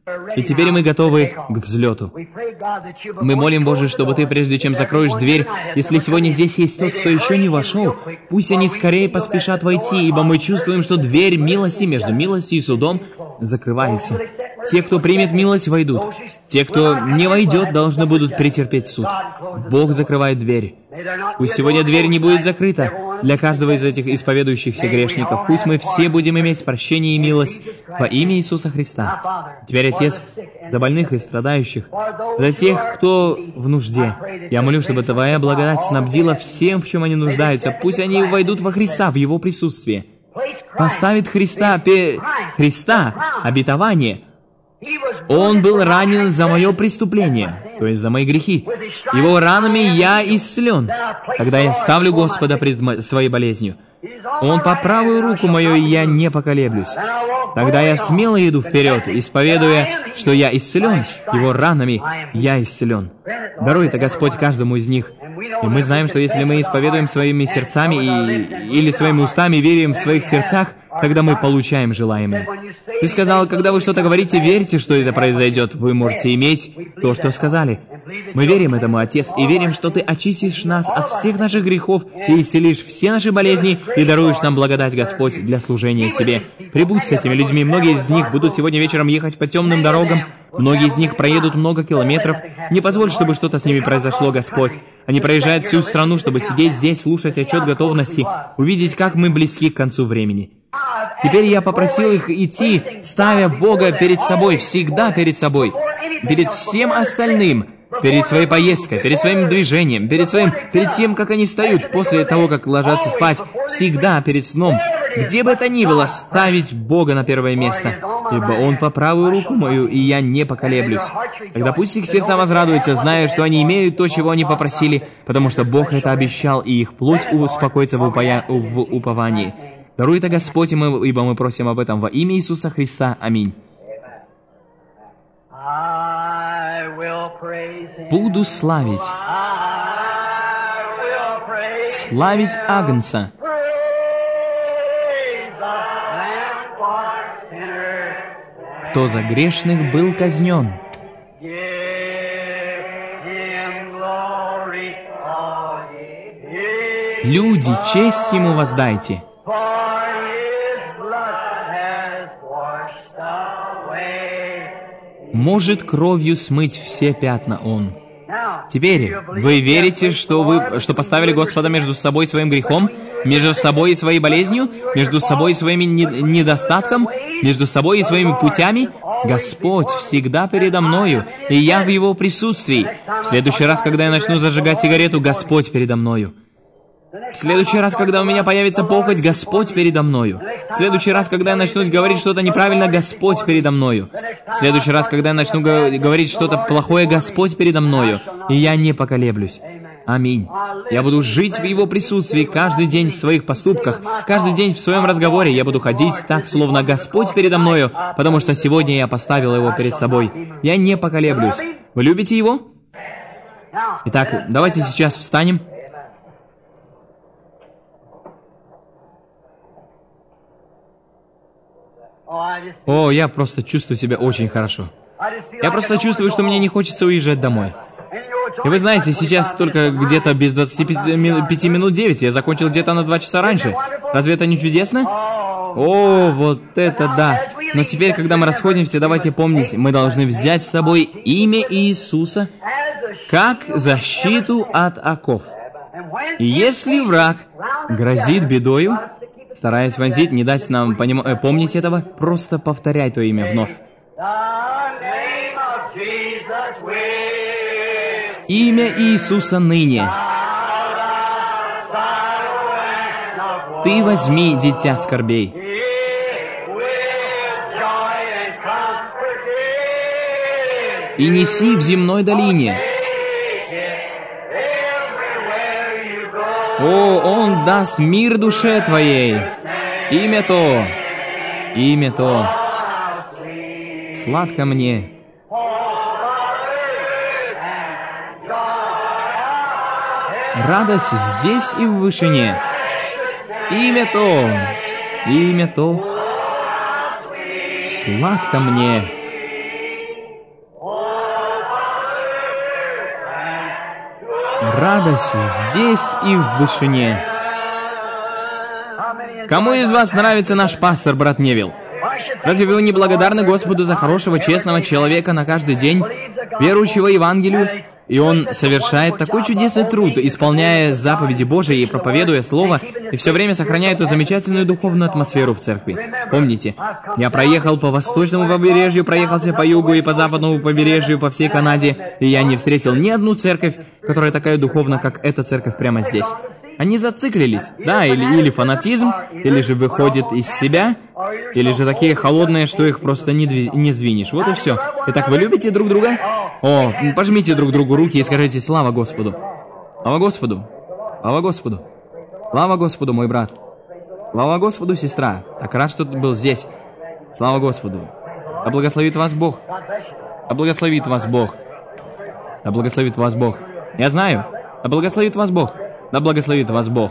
И теперь мы готовы к взлету. Мы молим, Боже, чтобы Ты, прежде чем закроешь дверь, если сегодня здесь есть тот, кто еще не вошел, пусть они скорее поспешат войти, ибо мы чувствуем, что дверь милости между милостью и судом закрывается. Те, кто примет милость, войдут. Те, кто не войдет, должны будут претерпеть суд. Бог закрывает дверь. Пусть сегодня дверь не будет закрыта для каждого из этих исповедующихся грешников. Пусть мы все будем иметь прощение и милость во имя Иисуса Христа. Теперь, Отец, за больных и страдающих, за тех, кто в нужде, я молю, чтобы Твоя благодать снабдила всем, в чем они нуждаются. Пусть они войдут во Христа, в Его присутствие. Поставит Христа, пе... Христа, обетование. Он был ранен за мое преступление, то есть за мои грехи. Его ранами я исцелен, когда я ставлю Господа пред своей болезнью. Он по правую руку мою, и я не поколеблюсь. Тогда я смело иду вперед, исповедуя, что я исцелен, Его ранами я исцелен. Даруй это, Господь, каждому из них. И мы знаем, что если мы исповедуем своими сердцами и, или своими устами, верим в своих сердцах, тогда мы получаем желаемое. Ты сказал, когда вы что-то говорите, верьте, что это произойдет. Вы можете иметь то, что сказали. Мы верим этому, Отец, и верим, что Ты очистишь нас от всех наших грехов и исцелишь все наши болезни и даруешь нам благодать, Господь, для служения Тебе. Прибудь с этими людьми. Многие из них будут сегодня вечером ехать по темным дорогам. Многие из них проедут много километров. Не позволь, чтобы что-то с ними произошло, Господь. Они проезжают всю страну, чтобы сидеть здесь, слушать отчет готовности, увидеть, как мы близки к концу времени. Теперь я попросил их идти, ставя Бога перед собой, всегда перед собой, перед всем остальным, перед своей поездкой, перед своим движением, перед своим, перед тем, как они встают после того, как ложатся спать, всегда перед сном, где бы это ни было, ставить Бога на первое место, ибо Он по правую руку мою, и я не поколеблюсь. Тогда пусть их сердца возрадуются, зная, что они имеют то, чего они попросили, потому что Бог это обещал, и их плоть успокоится в, упоя... в уповании. Даруй это, Господь, и мы, ибо мы просим об этом во имя Иисуса Христа. Аминь. Буду славить. Славить Агнца. Кто за грешных был казнен. Люди, честь Ему воздайте. Может кровью смыть все пятна Он. Теперь, вы верите, что вы что поставили Господа между собой и своим грехом, между собой и своей болезнью, между собой и своим не- недостатком, между собой и своими путями? Господь всегда передо мною, и я в Его присутствии. В следующий раз, когда я начну зажигать сигарету, Господь передо мною. В следующий раз, когда у меня появится похоть, Господь передо мною. В следующий раз, когда я начну говорить что-то неправильно, Господь передо мною. В следующий раз, когда я начну говорить что-то плохое, Господь передо мною. И я не поколеблюсь. Аминь. Я буду жить в Его присутствии каждый день в своих поступках, каждый день в своем разговоре. Я буду ходить так, словно Господь передо мною, потому что сегодня я поставил Его перед собой. Я не поколеблюсь. Вы любите Его? Итак, давайте сейчас встанем. О, я просто чувствую себя очень хорошо. Я просто чувствую, что мне не хочется уезжать домой. И вы знаете, сейчас только где-то без двадцати пяти минут девять. Я закончил где-то на два часа раньше. Разве это не чудесно? О, вот это да. Но теперь, когда мы расходимся, давайте помнить, мы должны взять с собой имя Иисуса как защиту от оков. И если враг грозит бедою, стараясь вонзить, не дать нам поним... э, помнить этого, просто повторяй то имя вновь. Имя Иисуса ныне. Ты возьми, дитя скорбей. И неси в земной долине. О, Он даст мир душе твоей. Имя то, имя то. Сладко мне. Радость здесь и в вышине. Имя то, имя то. Сладко мне. Радость здесь и в вышине. Кому из вас нравится наш пастор, брат Невилл? Разве вы не благодарны Господу за хорошего, честного человека на каждый день, верующего Евангелию? И он совершает такой чудесный труд, исполняя заповеди Божии и проповедуя Слово, и все время сохраняя эту замечательную духовную атмосферу в церкви. Помните, я проехал по восточному побережью, проехался по югу и по западному побережью по всей Канаде, и я не встретил ни одну церковь, которая такая духовна, как эта церковь прямо здесь. Они зациклились, да, или, или фанатизм, или же выходит из себя, или же такие холодные, что их просто не, дви- не сдвинешь. Вот и все. Итак, вы любите друг друга? О, пожмите друг другу руки и скажите «Слава Господу». Слава Господу. Слава Господу. Слава Господу, мой брат. Слава Господу, сестра. Так рад, что ты был здесь. Слава Господу. Да благословит вас Бог. Да благословит вас Бог. Да благословит вас Бог. Я знаю. Да благословит вас Бог. Да благословит вас Бог.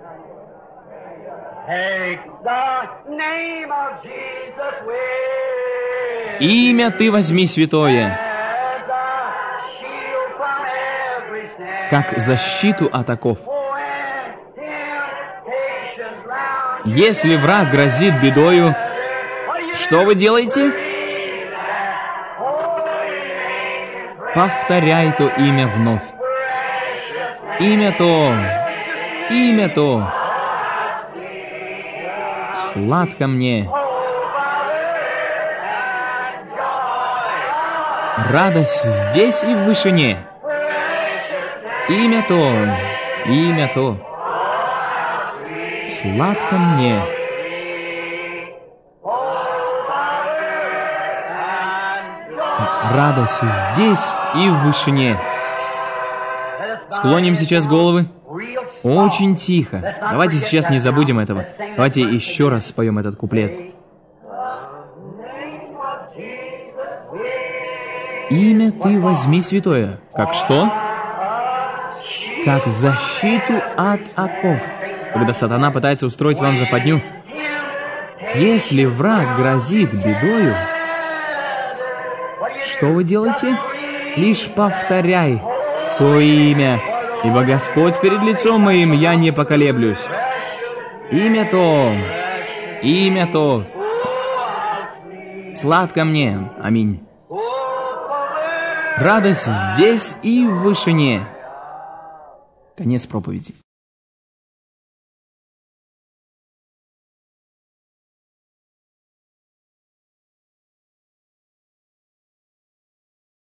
Имя Ты возьми святое, как защиту от оков. Если враг грозит бедою, что вы делаете? Повторяй то имя вновь. Имя то, имя то, сладко мне. Радость здесь и в вышине. Имя то, имя то, сладко мне. Радость здесь и в вышине. Склоним сейчас головы. Очень тихо. Давайте сейчас не забудем этого. Давайте еще раз споем этот куплет. Имя Ты возьми святое. Как что? Как защиту от оков. Когда сатана пытается устроить вам западню. Если враг грозит бедою, что вы делаете? Лишь повторяй то имя, ибо Господь перед лицом моим, я не поколеблюсь. Имя то, имя то, сладко мне. Аминь. Радость здесь и в вышине. Конец проповеди.